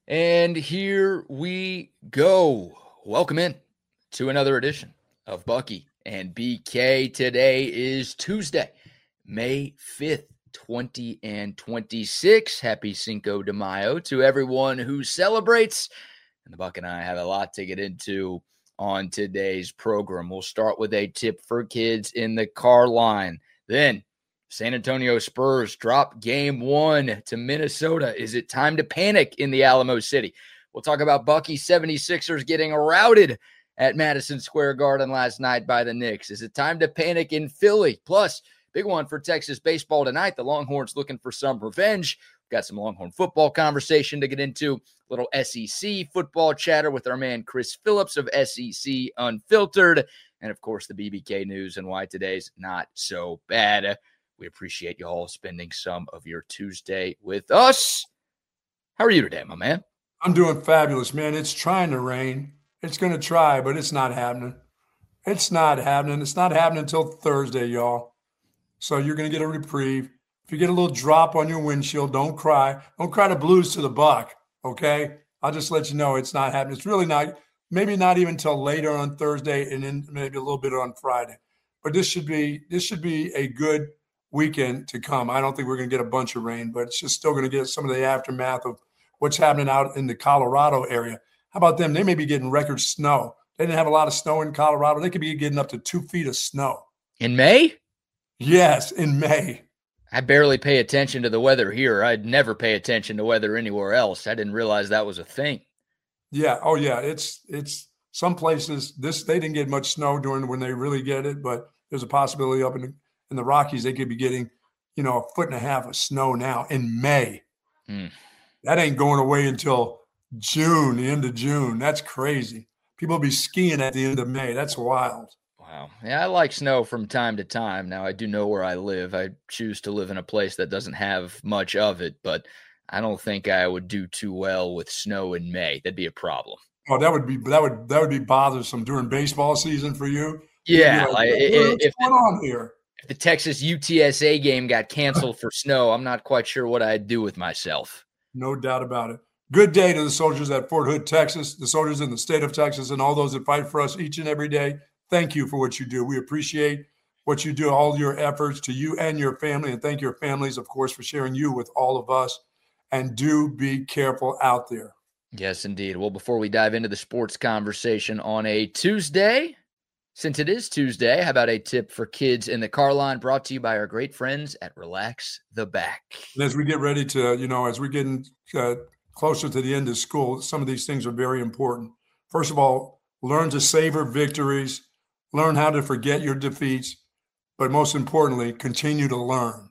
And here we go. Welcome in to another edition of Bucky and BK. Today is Tuesday, May 5th, 2026. Happy Cinco de Mayo to everyone who celebrates. And the Buck and I have a lot to get into on today's program. We'll start with a tip for kids in the car line. Then San Antonio Spurs drop game one to Minnesota. Is it time to panic in the Alamo City? We'll talk about Bucky 76ers getting routed at Madison Square Garden last night by the Knicks. Is it time to panic in Philly? Plus, big one for Texas baseball tonight. The Longhorns looking for some revenge. We've got some Longhorn football conversation to get into. Little SEC football chatter with our man Chris Phillips of SEC Unfiltered. And, of course, the BBK news and why today's not so bad. We appreciate you all spending some of your Tuesday with us. How are you today, my man? I'm doing fabulous, man. It's trying to rain. It's going to try, but it's not happening. It's not happening. It's not happening until Thursday, y'all. So you're going to get a reprieve. If you get a little drop on your windshield, don't cry. Don't cry the blues to the buck, okay? I'll just let you know it's not happening. It's really not, maybe not even until later on Thursday and then maybe a little bit on Friday. But this should be a good weekend to come. I don't think we're going to get a bunch of rain, but it's just still going to get some of the aftermath of what's happening out in the Colorado area. How about them? They may be getting record snow. They didn't have a lot of snow in Colorado. They could be getting up to 2 feet of snow. In May? Yes, in May. I barely pay attention to the weather here. I'd never pay attention to weather anywhere else. I didn't realize that was a thing. Yeah. Oh, yeah. It's some places. They didn't get much snow during when they really get it, but there's a possibility up in the Rockies, they could be getting, 1.5 feet of snow now in May. That ain't going away until June, the end of June. That's crazy. People will be skiing at the end of May. That's wild. Wow. Yeah, I like snow from time to time. Now, I do know where I live. I choose to live in a place that doesn't have much of it, but I don't think I would do too well with snow in May. That'd be a problem. Oh, that would be bothersome during baseball season for you. Yeah, what's going on here? If the Texas UTSA game got canceled for snow, I'm not quite sure what I'd do with myself. No doubt about it. Good day to the soldiers at Fort Hood, Texas, the soldiers in the state of Texas, and all those that fight for us each and every day. Thank you for what you do. We appreciate what you do, all your efforts to you and your family, and thank your families, of course, for sharing you with all of us. And do be careful out there. Yes, indeed. Well, before we dive into the sports conversation on a Tuesday, since it is Tuesday, how about a tip for kids in the car line brought to you by our great friends at Relax the Back. And as we get ready to, as we're getting closer to the end of school, some of these things are very important. First of all, learn to savor victories, learn how to forget your defeats, but most importantly, continue to learn.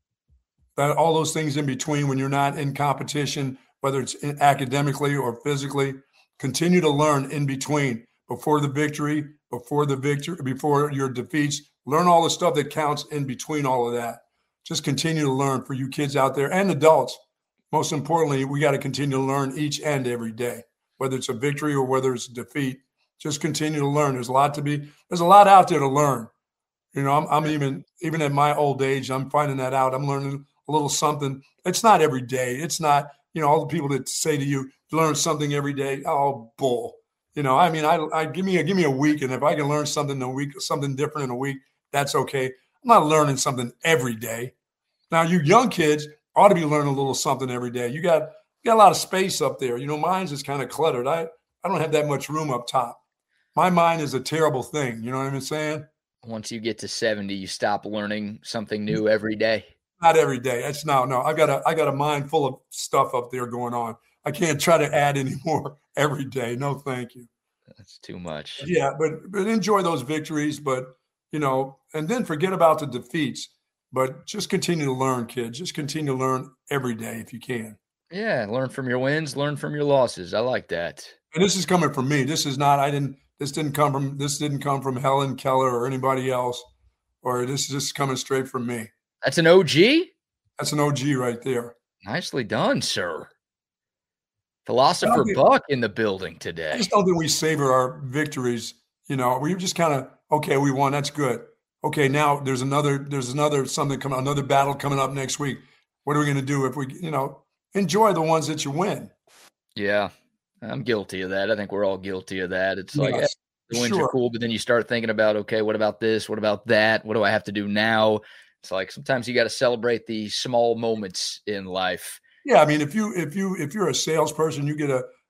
That all those things in between when you're not in competition, whether it's academically or physically, continue to learn in between before the victory, before your defeats. Learn all the stuff that counts in between all of that. Just continue to learn for you kids out there and adults. Most importantly, we got to continue to learn each and every day, whether it's a victory or whether it's a defeat. Just continue to learn. There's a lot out there to learn. I'm even at my old age, I'm finding that out. I'm learning a little something. It's not every day. It's not, all the people that say to you, learn something every day. Oh, bull. I give me a week, and if I can learn something in a week, something different in a week, that's okay. I'm not learning something every day. Now, you young kids ought to be learning a little something every day. You got a lot of space up there. Mine's is kind of cluttered. I don't have that much room up top. My mind is a terrible thing. You know what I'm saying? Once you get to 70, you stop learning something new every day. Not every day. It's no. I got a mind full of stuff up there going on. I can't try to add any more every day. No, thank you. That's too much. Yeah, but enjoy those victories, but and then forget about the defeats. But just continue to learn, kids. Just continue to learn every day if you can. Yeah, learn from your wins, learn from your losses. I like that. And this is coming from me. This didn't come from Helen Keller or anybody else, or this is just coming straight from me. That's an OG? That's an OG right there. Nicely done, sir. Philosopher Buck in the building today. I just don't think we savor our victories. We just kind of, okay, we won. That's good. Okay, now there's another something coming, another battle coming up next week. What are we going to do if we, enjoy the ones that you win? Yeah, I'm guilty of that. I think we're all guilty of that. It's like, Yes, the wins are sure. cool, but then you start thinking about, okay, what about this? What about that? What do I have to do now? It's like sometimes you got to celebrate the small moments in life. Yeah, I mean, if you're a salesperson, you get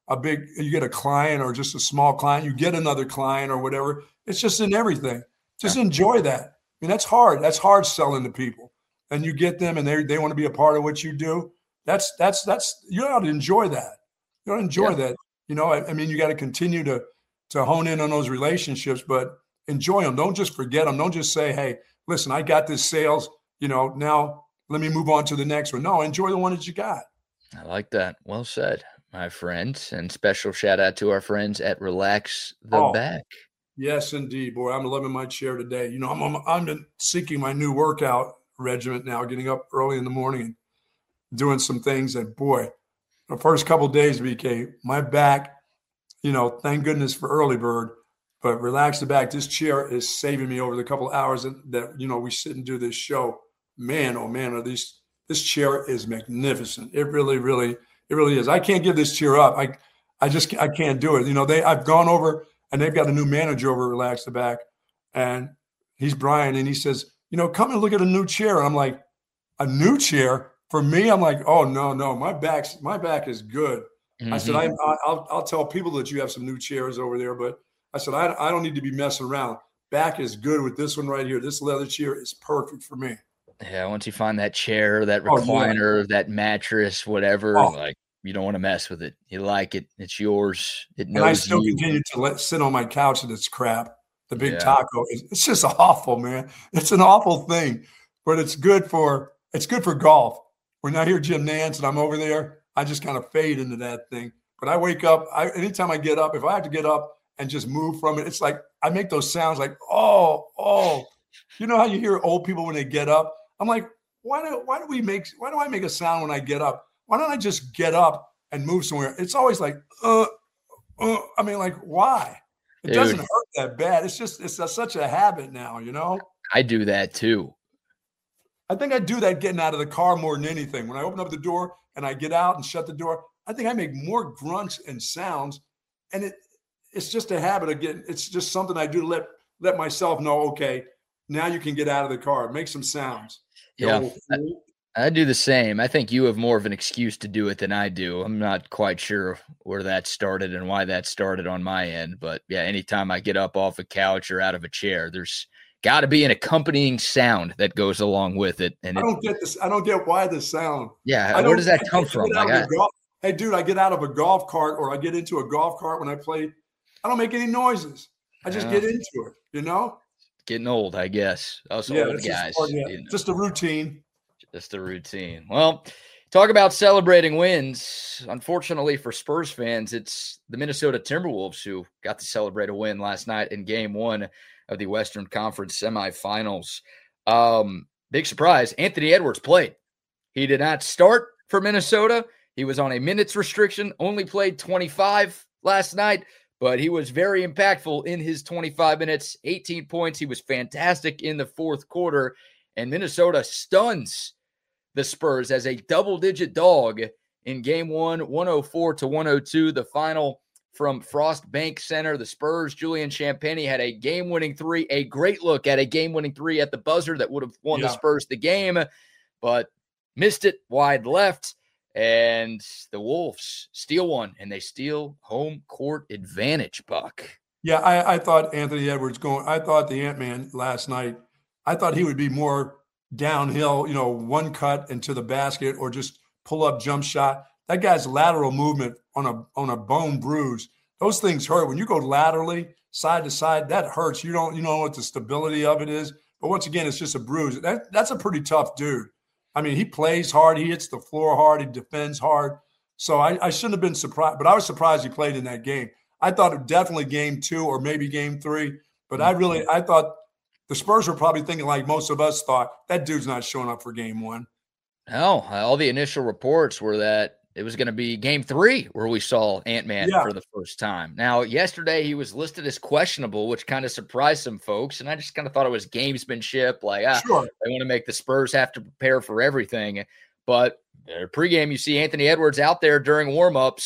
you get a client or just a small client, you get another client or whatever. It's just in everything. Just Yeah. enjoy that. I mean, that's hard. That's hard selling to people, and you get them, and they want to be a part of what you do. That's you ought to enjoy that. You ought to enjoy Yeah. that. I mean, you got to continue to hone in on those relationships, but enjoy them. Don't just forget them. Don't just say, "Hey, listen, I got this sales. Now let me move on to the next one." No, enjoy the one that you got. I like that. Well said, my friend. And special shout out to our friends at Relax the Oh, Back. yes, indeed, boy. I'm loving my chair today. I'm been seeking my new workout regimen now, getting up early in the morning and doing some things. And boy, the first couple of days, BK, my back, thank goodness for early bird, but Relax the Back. This chair is saving me over the couple of hours that we sit and do this show. Man, oh man, this chair is magnificent. It really, really, it really is. I can't give this chair up. I can't do it. I've gone over and they've got a new manager over at Relax the Back, and he's Brian, and he says, come and look at a new chair. And I'm like, a new chair for me? I'm like, oh no, my back is good. I said, I'll tell people that you have some new chairs over there, but I said, I don't need to be messing around. Back is good with this one right here. This leather chair is perfect for me. Yeah, once you find that chair, that Oh, yeah. recliner, that mattress, whatever, Oh, like you don't want to mess with it. You like it. It's yours. It and I knows still you. continue to sit on my couch and it's crap. The big Yeah. taco. It's just awful, man. It's an awful thing, but it's good for golf. When I hear Jim Nance and I'm over there, I just kind of fade into that thing. But I wake up, anytime I get up, if I have to get up and just move from it, it's like I make those sounds like, oh. You know how you hear old people when they get up? I'm like, why do I make a sound when I get up? Why don't I just get up and move somewhere? It's always like, I mean, like, why? It Dude, doesn't hurt that bad. It's such a habit now, I do that too. I think I do that getting out of the car more than anything. When I open up the door and I get out and shut the door, I think I make more grunts and sounds, and it's just a habit of getting. It's just something I do to let myself know. Okay, now you can get out of the car. Make some sounds. Yeah, I do the same. I think you have more of an excuse to do it than I do. I'm not quite sure where that started and why that started on my end, but yeah, anytime I get up off a couch or out of a chair, there's got to be an accompanying sound that goes along with it. And I don't get this. I don't get why the sound. Yeah, where does that come from? Hey, dude, I get out of a golf cart or I get into a golf cart when I play. I don't make any noises. I just get into it, Getting old, I guess. Us old guys. Just a routine. Just a routine. Well, talk about celebrating wins. Unfortunately for Spurs fans, it's the Minnesota Timberwolves who got to celebrate a win last night in Game 1 of the Western Conference semifinals. Big surprise, Anthony Edwards played. He did not start for Minnesota. He was on a minutes restriction, only played 25 last night, but he was very impactful in his 25 minutes, 18 points. He was fantastic in the fourth quarter, and Minnesota stuns the Spurs as a double-digit dog in Game 1, 104-102, the final from Frost Bank Center. The Spurs, Julian Champagnie had a game-winning three, a great look at a game-winning three at the buzzer that would have won the Spurs the game, but missed it wide left, and the Wolves steal one, and they steal home court advantage, Buck. Yeah, I thought Anthony Edwards I thought the Ant-Man last night, I thought he would be more downhill, one cut into the basket or just pull up jump shot. That guy's lateral movement on a bone bruise, those things hurt. When you go laterally, side to side, that hurts. You don't know what the stability of it is. But once again, it's just a bruise. That's a pretty tough dude. I mean, he plays hard. He hits the floor hard. He defends hard. So I shouldn't have been surprised. But I was surprised he played in that game. I thought it definitely Game 2 or maybe Game 3. But I thought the Spurs were probably thinking like most of us thought, that dude's not showing up for Game 1. No, all the initial reports were that it was going to be Game 3 where we saw Ant-Man for the first time. Now, yesterday he was listed as questionable, which kind of surprised some folks, and I just kind of thought it was gamesmanship, like, they want to make the Spurs have to prepare for everything. But pregame, you see Anthony Edwards out there during warmups,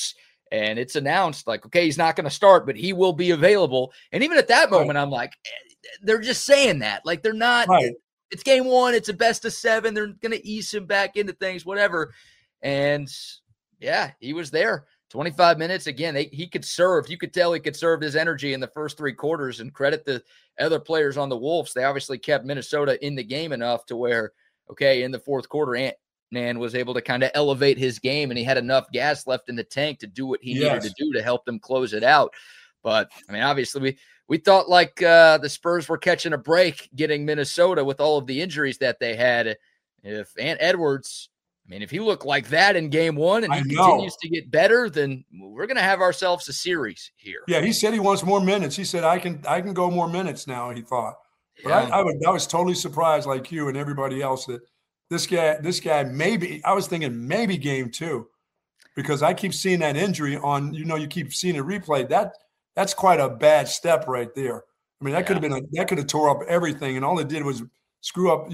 and it's announced like, okay, he's not going to start, but he will be available. And even at that moment, I'm like, they're just saying that. Like, they're not. Right. It's game one. It's a best of 7. They're going to ease him back into things, whatever. And, yeah, he was there. 25 minutes. Again, he could serve. You could tell he could serve his energy in the first 3 quarters, and credit the other players on the Wolves. They obviously kept Minnesota in the game enough to where, okay, in the fourth quarter, Ant-Man was able to kind of elevate his game, and he had enough gas left in the tank to do what he needed to do to help them close it out. But, I mean, obviously we thought like the Spurs were catching a break getting Minnesota with all of the injuries that they had. If Ant Edwards, I mean, if he looked like that in game one and he continues to get better, then we're going to have ourselves a series here. Yeah, he said he wants more minutes. He said, I can go more minutes now, he thought. But I was totally surprised, like you and everybody else, that this guy maybe – I was thinking maybe game 2, because I keep seeing that injury on – you keep seeing it replayed. That's quite a bad step right there. I mean, that could have tore up everything, and all it did was screw up,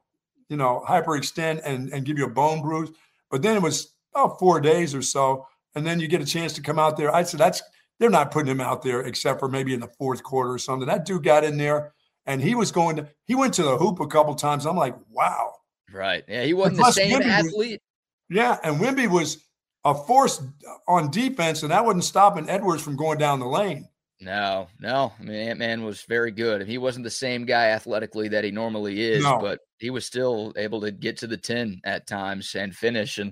hyperextend and give you a bone bruise. But then it was about 4 days or so, and then you get a chance to come out there. I said, they're not putting him out there except for maybe in the fourth quarter or something. That dude got in there, and he went to the hoop a couple times. I'm like, wow. Right. Yeah, he wasn't the same athlete. And Wemby was a force on defense, and that wasn't stopping Edwards from going down the lane. No. I mean, Ant-Man was very good. He wasn't the same guy athletically that he normally is, but he was still able to get to the 10 at times and finish. And,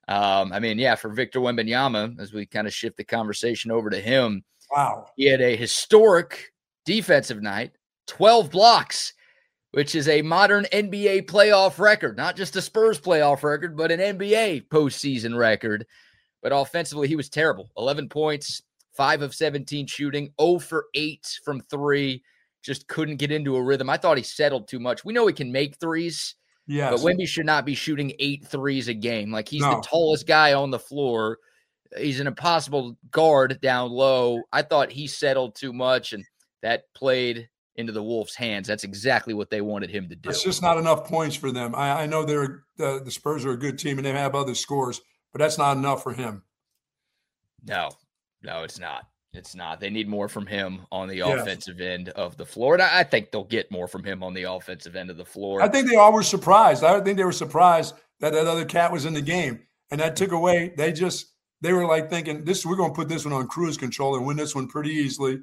for Victor Wembanyama, as we kind of shift the conversation over to him, wow, he had a historic defensive night, 12 blocks, which is a modern NBA playoff record, not just a Spurs playoff record, but an NBA postseason record. But offensively, he was terrible. 11 points, 5 of 17 shooting, 0 for 8 from 3. Just couldn't get into a rhythm. I thought he settled too much. We know he can make threes, but Wemby should not be shooting 8 threes a game. Like, he's the tallest guy on the floor. He's an impossible guard down low. I thought he settled too much, and that played into the Wolves' hands. That's exactly what they wanted him to do. It's just not enough points for them. I know the Spurs are a good team and they have other scores, but that's not enough for him. No, it's not. It's not. They need more from him on the offensive end of the floor. And I think they'll get more from him on the offensive end of the floor. I think they all were surprised. I think they were surprised that other cat was in the game. And that took away. They were like thinking, we're going to put this one on cruise control and win this one pretty easily,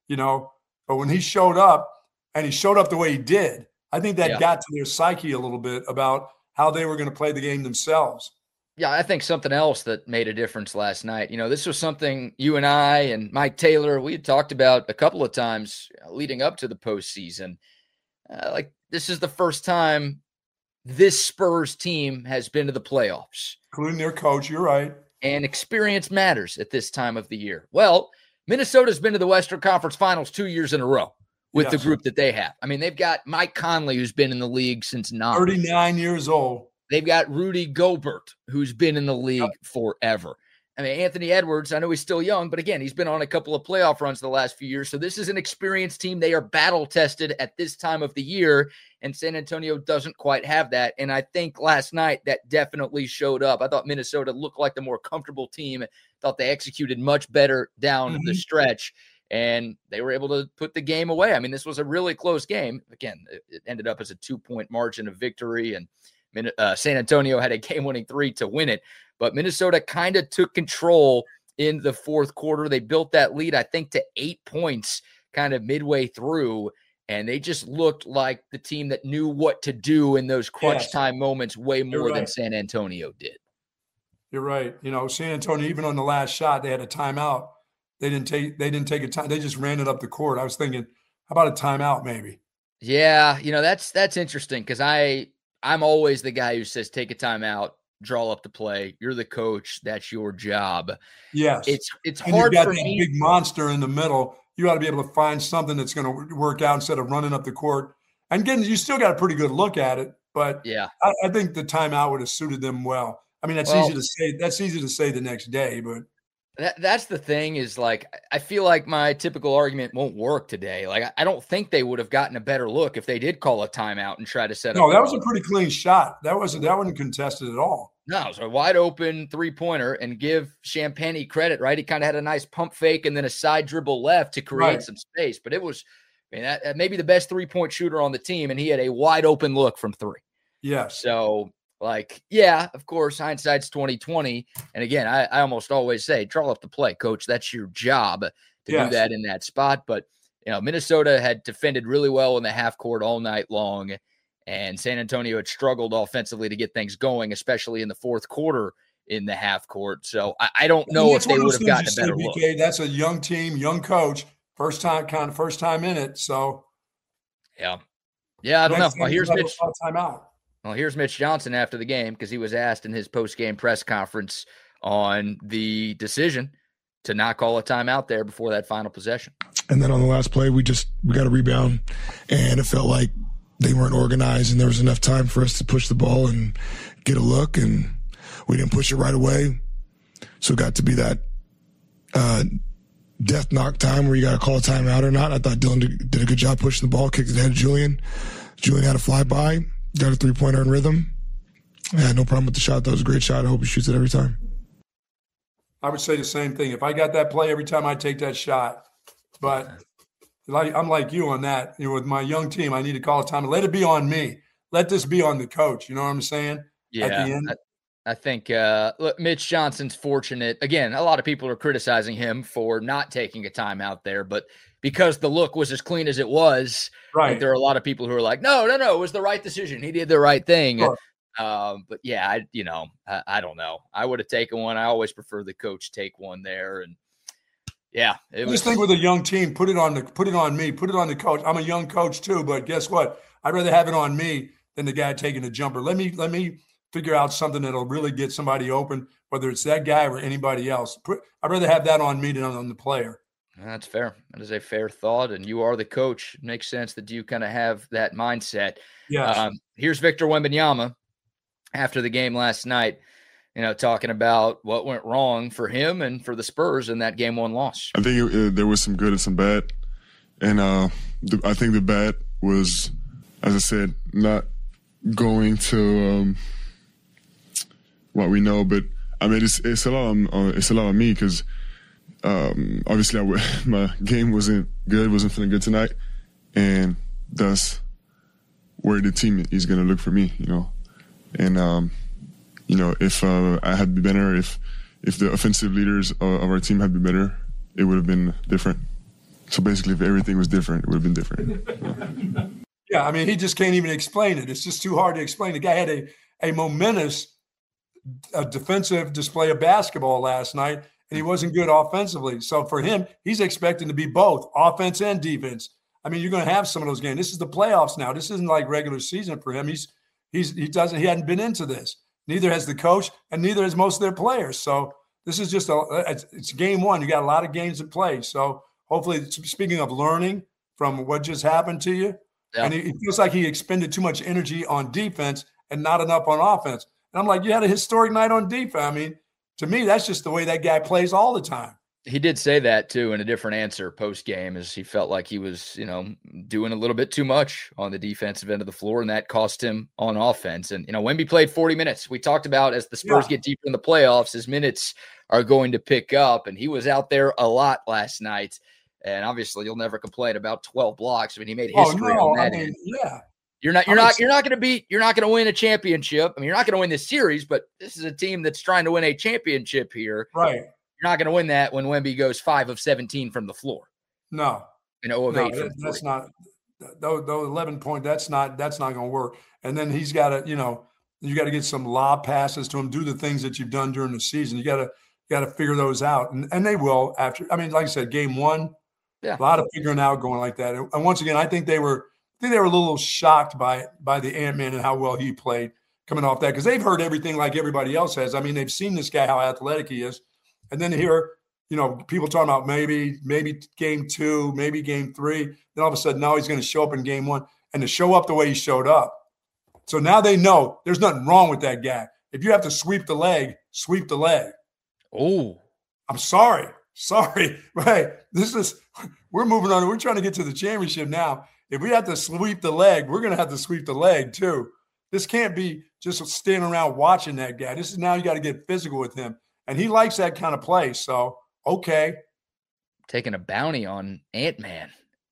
But when he showed up, and he showed up the way he did, I think that got to their psyche a little bit about how they were going to play the game themselves. Yeah, I think something else that made a difference last night, this was something you and I and Mike Taylor, we had talked about a couple of times leading up to the postseason. This is the first time this Spurs team has been to the playoffs. Including their coach, you're right. And experience matters at this time of the year. Well, Minnesota's been to the Western Conference Finals 2 years in a row with the group that they have. I mean, they've got Mike Conley, who's been in the league since 39 years old. They've got Rudy Gobert, who's been in the league forever. I mean, Anthony Edwards, I know he's still young, but again, he's been on a couple of playoff runs the last few years. So this is an experienced team. They are battle-tested at this time of the year, and San Antonio doesn't quite have that. And I think last night that definitely showed up. I thought Minnesota looked like the more comfortable team. I thought they executed much better down the stretch, and they were able to put the game away. I mean, this was a really close game. Again, it ended up as a 2-point margin of victory, and San Antonio had a game-winning 3 to win it. But Minnesota kind of took control in the fourth quarter. They built that lead, I think, to 8 points kind of midway through, and they just looked like the team that knew what to do in those crunch time moments way more than San Antonio did. You're right. San Antonio, even on the last shot, they had a timeout. They didn't take a time. They just ran it up the court. I was thinking, how about a timeout maybe? Yeah, that's interesting because I'm always the guy who says take a timeout, draw up the play. You're the coach. That's your job. Yes. It's hard for me. Big monster in the middle. You got to be able to find something that's going to work out instead of running up the court. And again, you still got a pretty good look at it, but I think the timeout would have suited them well. I mean, easy to say. That's easy to say the next day, but that's the thing is I feel like my typical argument won't work today. I don't think they would have gotten a better look if they did call a timeout and try to set up. No, that was a pretty clean shot. That wasn't contested at all. No, it was a wide open 3-pointer, and give Champagnie credit, right? He kind of had a nice pump fake and then a side dribble left to create some space. But it was, that maybe the best 3-point shooter on the team, and he had a wide open look from 3. Yeah. So, yeah, of course, hindsight's 2020. And again, I almost always say, draw up the play, coach. That's your job to do that in that spot. But, Minnesota had defended really well in the half court all night long. And San Antonio had struggled offensively to get things going, especially in the fourth quarter in the half court. So I don't know if they would have gotten a better look. That's a young team, young coach, first time in it. So, yeah, I don't know. Well, here's Mitch. Timeout. Well, here's Mitch Johnson after the game, because he was asked in his post-game press conference on the decision to not call a timeout there before that final possession. And then on the last play, we got a rebound, and it felt like they weren't organized, and there was enough time for us to push the ball and get a look, and we didn't push it right away. So it got to be that death knock time where you got to call a timeout or not. I thought Dylan did a good job pushing the ball, kicked it ahead of Julian. Julian had a flyby, got a 3-pointer in rhythm. I had no problem with the shot. That was a great shot. I hope he shoots it every time. I would say the same thing. If I got that play every time I take that shot, but I'm like you on that. With my young team, I need to call a time. Let it be on me. Let this be on the coach. You know what I'm saying? Yeah. At the end. I think look, Mitch Johnson's fortunate. Again, a lot of people are criticizing him for not taking a timeout there, but because the look was as clean as it was, right? There are a lot of people who are like, no, it was the right decision. He did the right thing. Sure. But yeah, I don't know. I would have taken one. I always prefer the coach take one there, and yeah, just think with a young team, put it on me, put it on the coach. I'm a young coach too, but guess what? I'd rather have it on me than the guy taking a jumper. Let me figure out something that'll really get somebody open, whether it's that guy or anybody else. I'd rather have that on me than on the player. That's fair. That is a fair thought, and you are the coach. It makes sense that you kind of have that mindset. Yeah. Here's Victor Wembanyama after the game last night, talking about what went wrong for him and for the Spurs in that Game 1 loss. I think there was some good and some bad. And I think the bad was, as I said, not going to what we know. But, I mean, it's a lot on me because obviously my game wasn't feeling good tonight. And that's where the team is going to look for me, And, if I had been better, if the offensive leaders of our team had been better, it would have been different. So basically, if everything was different, it would have been different. Yeah, I mean, he just can't even explain it. It's just too hard to explain. The guy had a momentous defensive display of basketball last night, and he wasn't good offensively. So for him, he's expecting to be both offense and defense. I mean, you're going to have some of those games. This is the playoffs now. This isn't like regular season for him. He hadn't been into this. Neither has the coach, and neither has most of their players. So this is just it's Game 1. You got a lot of games to play. So hopefully, speaking of learning from what just happened to you, and it feels like he expended too much energy on defense and not enough on offense. And I'm like, you had a historic night on defense. I mean, to me, that's just the way that guy plays all the time. He did say that too in a different answer post-game, as he felt like he was, doing a little bit too much on the defensive end of the floor, and that cost him on offense. And, Wemby played 40 minutes. We talked about as the Spurs get deeper in the playoffs, his minutes are going to pick up, and he was out there a lot last night. And obviously, you'll never complain about 12 blocks. I mean, he made history on that end. Yeah. You're not going to win a championship. I mean, you're not going to win this series, but this is a team that's trying to win a championship here. Right. You're not going to win that when Wemby goes 5 of 17 from the floor. No. 0 of 8 from that's not – those 11 point, that's not going to work. And then he's got to, you got to get some lob passes to him, do the things that you've done during the season. You got to figure those out. And they will after – I mean, like I said, Game 1, a lot of figuring out going like that. And once again, I think they were a little shocked by the Ant-Man and how well he played coming off that, because they've heard everything like everybody else has. I mean, they've seen this guy, how athletic he is. And then here, people talking about maybe Game 2, maybe Game 3. Then all of a sudden, now he's going to show up in Game 1, and to show up the way he showed up. So now they know there's nothing wrong with that guy. If you have to sweep the leg, sweep the leg. Oh, I'm sorry. Right. We're moving on. We're trying to get to the championship now. If we have to sweep the leg, we're going to have to sweep the leg too. This can't be just standing around watching that guy. This is now you got to get physical with him. And he likes that kind of play. So, okay. Taking a bounty on Ant-Man.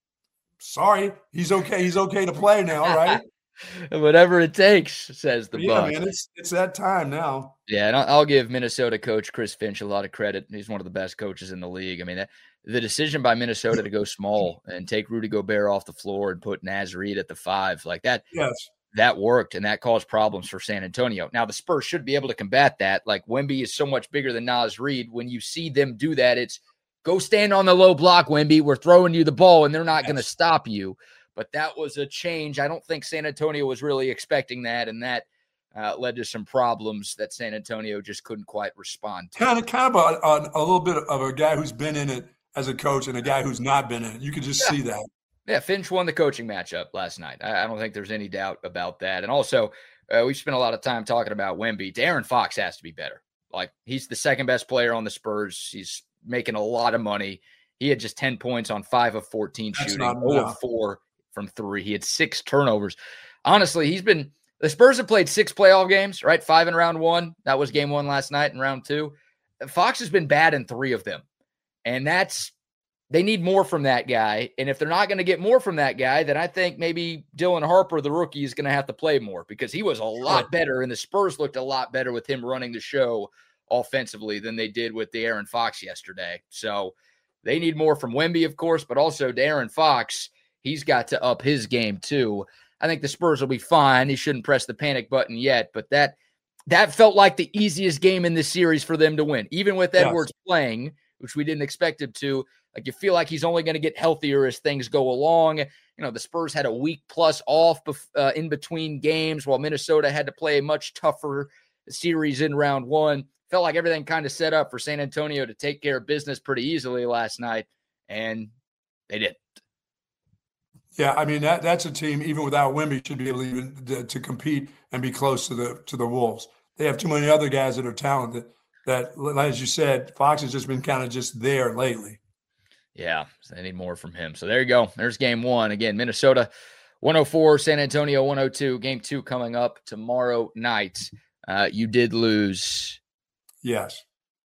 Sorry. He's okay. He's okay to play now, right? Whatever it takes, says the Yeah, Bucs. man, it's that time now. Yeah, and I'll give Minnesota coach Chris Finch a lot of credit. He's one of the best coaches in the league. I mean, the decision by Minnesota to go small and take Rudy Gobert off the floor and put Naz Reid at the 5, like that, yes, that worked, and that caused problems for San Antonio. Now, the Spurs should be able to combat that. Like, Wemby is so much bigger than Naz Reid. When you see them do that, it's go stand on the low block, Wemby. We're throwing you the ball, and they're not going to stop you. But that was a change. I don't think San Antonio was really expecting that, and that led to some problems that San Antonio just couldn't quite respond to. Kind of a little bit of a guy who's been in it as a coach and a guy who's not been in it. You could just see that. Yeah, Finch won the coaching matchup last night. I don't think there's any doubt about that. And also, we've spent a lot of time talking about Wemby. De'Aaron Fox has to be better. Like, he's the second best player on the Spurs. He's making a lot of money. He had just 10 points on 5 of 14 shooting, 0 of 4 from 3. He had 6 turnovers. Honestly, the Spurs have played 6 playoff games, right? 5 in round 1. That was game 1 last night in round 2. Fox has been bad in 3 of them. And they need more from that guy. And if they're not going to get more from that guy, then I think maybe Dylan Harper, the rookie, is going to have to play more, because he was a lot better, and the Spurs looked a lot better with him running the show offensively than they did with De'Aaron Fox yesterday. So they need more from Wemby, of course, but also De'Aaron Fox, he's got to up his game too. I think the Spurs will be fine. He shouldn't press the panic button yet, but that felt like the easiest game in this series for them to win, even with Edwards playing, which we didn't expect him to. Like, you feel like he's only going to get healthier as things go along. You know, the Spurs had a week plus off in between games, while Minnesota had to play a much tougher series in round 1. Felt like everything kind of set up for San Antonio to take care of business pretty easily last night, and they didn't. Yeah, I mean, that's a team, even without Wemby, should be able to compete and be close to the Wolves. They have too many other guys that are talented that, as you said, Fox has just been kind of just there lately. Yeah, so they need more from him. So there you go. There's game 1. Again, Minnesota 104, San Antonio 102. Game 2 coming up tomorrow night. You did lose. Yes.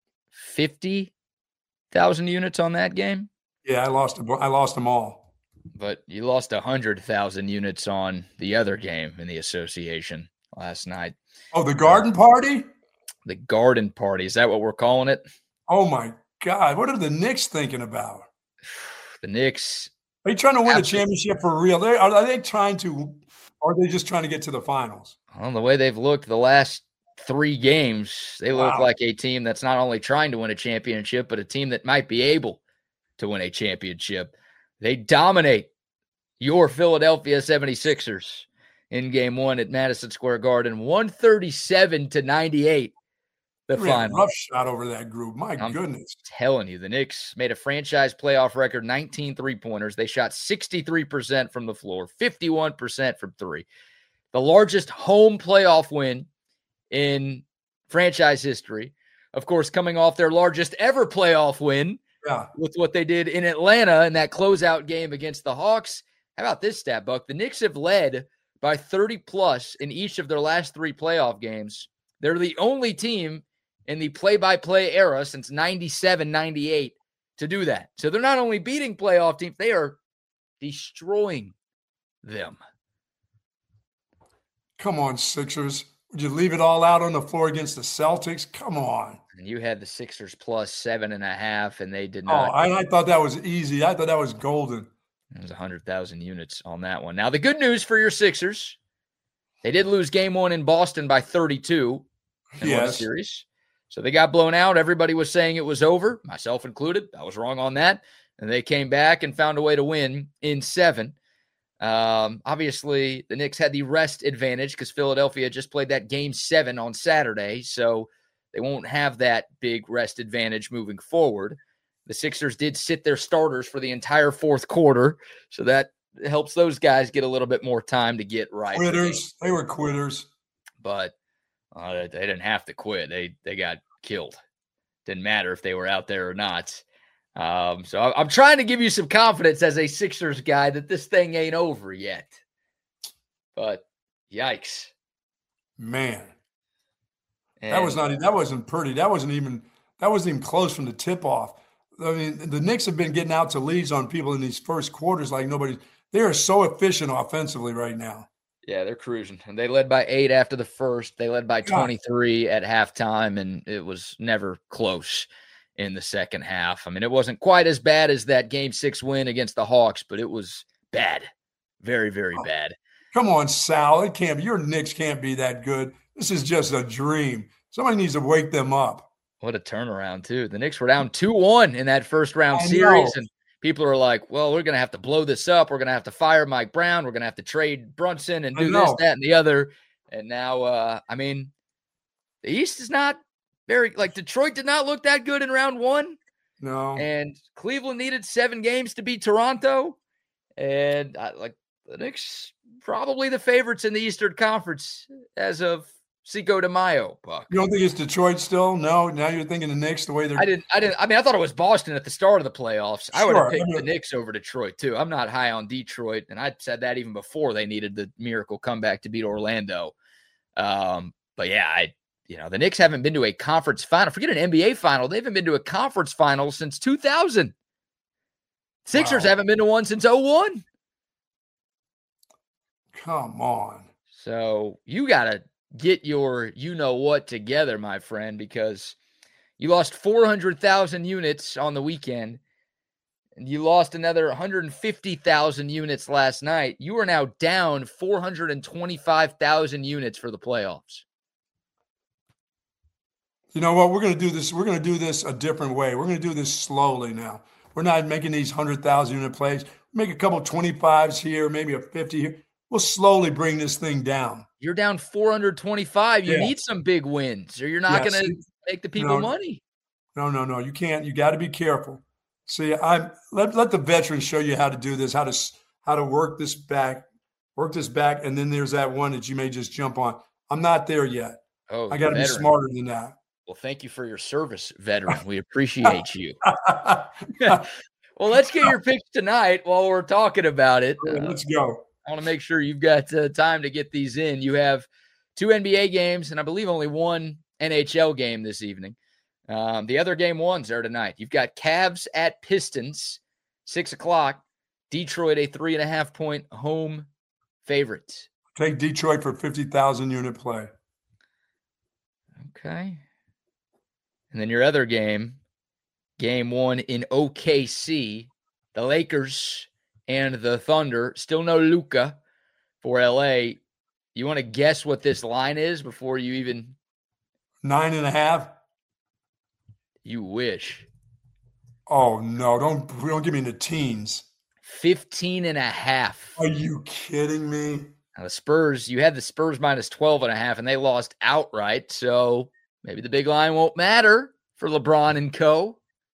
50,000 units on that game? Yeah, I lost them all. But you lost 100,000 units on the other game in the association last night. Oh, the garden party? The garden party. Is that what we're calling it? Oh, my God. What are the Knicks thinking about? The Knicks. Are you trying to win a championship for real? Are they trying to, or are they just trying to get to the finals? Well, the way they've looked the last 3 games, they look like a team that's not only trying to win a championship, but a team that might be able to win a championship. They dominate your Philadelphia 76ers in game 1 at Madison Square Garden, 137-98. The final. Rough shot over that group. My goodness. Telling you, the Knicks made a franchise playoff record, 19 3-pointers. They shot 63% from the floor, 51% from 3. The largest home playoff win in franchise history. Of course, coming off their largest ever playoff win with what they did in Atlanta in that closeout game against the Hawks. How about this stat, Buck? The Knicks have led by 30-plus in each of their last 3 playoff games. They're the only team in the play-by-play era since 97-98 to do that. So they're not only beating playoff teams, they are destroying them. Come on, Sixers. Would you leave it all out on the floor against the Celtics? Come on. And you had the Sixers plus 7.5, and they did not. Oh, I thought that was easy. I thought that was golden. It was 100,000 units on that one. Now, the good news for your Sixers, they did lose game 1 in Boston by 32 in one series. So they got blown out. Everybody was saying it was over, myself included. I was wrong on that. And they came back and found a way to win in 7. Obviously, the Knicks had the rest advantage because Philadelphia just played that game 7 on Saturday. So they won't have that big rest advantage moving forward. The Sixers did sit their starters for the entire 4th quarter. So that helps those guys get a little bit more time to get right. Quitters. They were quitters. But they didn't have to quit. They got killed. Didn't matter if they were out there or not. So I'm trying to give you some confidence as a Sixers guy that this thing ain't over yet. But yikes. Man, And that wasn't pretty. That wasn't even close from the tip off. I mean, the Knicks have been getting out to leads on people in these first quarters like nobody. They are so efficient offensively right now. yeah, they're cruising. And they led by 8 after the first. They led by 23 at halftime, and it was never close in the second half. I mean, it wasn't quite as bad as that Game 6 win against the Hawks, but it was bad. Very, very bad. Come on, Sal. Your Knicks can't be that good. This is just a dream. Somebody needs to wake them up. What a turnaround, too. The Knicks were down 2-1 in that first-round series, and people are like, well, we're going to have to blow this up. We're going to have to fire Mike Brown. We're going to have to trade Brunson and do this, that, and the other. And now, I mean, the East is not very – like Detroit did not look that good in round 1. No. And Cleveland needed 7 games to beat Toronto. And, the Knicks probably the favorites in the Eastern Conference as of Cinco de Mayo, Buck. You don't think it's Detroit still? No. Now you're thinking the Knicks the way they're. I thought it was Boston at the start of the playoffs. I would have picked the Knicks over Detroit too. I'm not high on Detroit, and I said that even before they needed the miracle comeback to beat Orlando. But yeah, the Knicks haven't been to a conference final. Forget an NBA final. They haven't been to a conference final since 2000. Sixers haven't been to one since 2001. Come on. So you got to get your you-know-what together, my friend, because you lost 400,000 units on the weekend, and you lost another 150,000 units last night. You are now down 425,000 units for the playoffs. You know what? We're going to do this. We're going to do this a different way. We're going to do this slowly now. We're not making these 100,000 unit plays. Make a couple 25s here, maybe a 50 here. We'll slowly bring this thing down. You're down 425. You need some big wins, or you're not going to make the people money. No. You can't. You got to be careful. See, let the veterans show you how to do this, how to work this back, and then there's that one that you may just jump on. I'm not there yet. Oh, I got to be smarter than that. Well, thank you for your service, veteran. We appreciate you. Well, let's get your picks tonight while we're talking about it. Let's go. I want to make sure you've got time to get these in. You have 2 NBA games, and I believe only 1 NHL game this evening. The other game ones are tonight. You've got Cavs at Pistons, 6 o'clock. Detroit, a 3.5-point home favorite. Take Detroit for 50,000 unit play. Okay. And then your other game 1 in OKC, the Lakers and the Thunder. Still no Luka for LA. You want to guess what this line is before you even? 9.5. You wish. Oh no! Don't give me the teens. 15.5. Are you kidding me? Now the Spurs, you had the Spurs minus 12.5, and they lost outright. So maybe the big line won't matter for LeBron and co.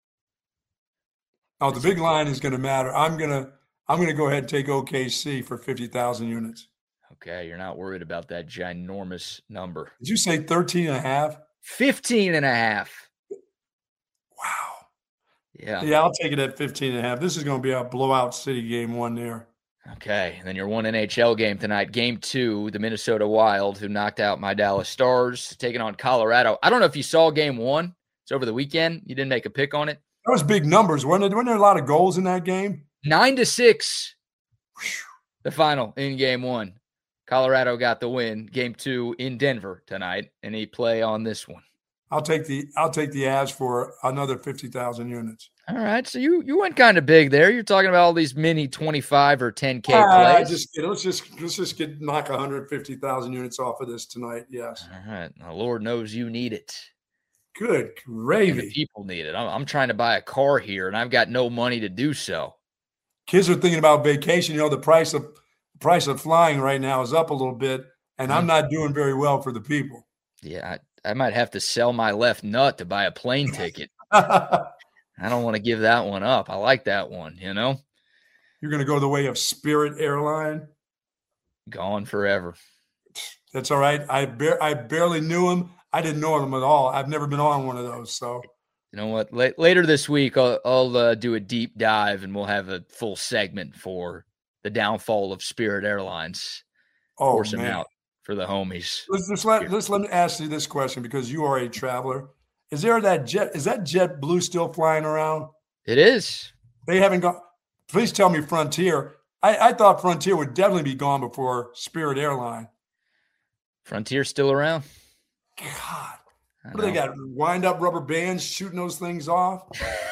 Oh, the big line is going to matter. I'm gonna go ahead and take OKC for 50,000 units. Okay, you're not worried about that ginormous number. Did you say 13.5? 15.5. Wow. Yeah. Yeah, I'll take it at 15.5. This is going to be a blowout city game 1 there. Okay, and then your 1 NHL game tonight, game 2, the Minnesota Wild, who knocked out my Dallas Stars, taking on Colorado. I don't know if you saw game 1. It's over the weekend. You didn't make a pick on it. That was big numbers, weren't there a lot of goals in that game? 9-6, the final in game 1. Colorado got the win. Game 2 in Denver tonight. Any play on this one? I'll take the Avs for another 50,000 units. All right, so you went kind of big there. You're talking about all these mini 25 or 10K plays. Let's just knock 150,000 units off of this tonight. Yes. All right. Now, Lord knows you need it. Good gravy. The people need it. I'm trying to buy a car here, and I've got no money to do so. Kids are thinking about vacation. The price of flying right now is up a little bit, and I'm not doing very well for the people. Yeah, I might have to sell my left nut to buy a plane ticket. I don't want to give that one up. I like that one, You're going to go the way of Spirit Airline? Gone forever. That's all right. I barely knew him. I didn't know him at all. I've never been on one of those, so. You know what? Later this week, I'll do a deep dive, and we'll have a full segment for the downfall of Spirit Airlines. Oh, force man. Them out. for the homies. Let me ask you this question because you are a traveler. Is that JetBlue still flying around? It is. They haven't gone. Please tell me Frontier. I thought Frontier would definitely be gone before Spirit Airline. Frontier's still around? God. What do they got? Wind up rubber bands shooting those things off?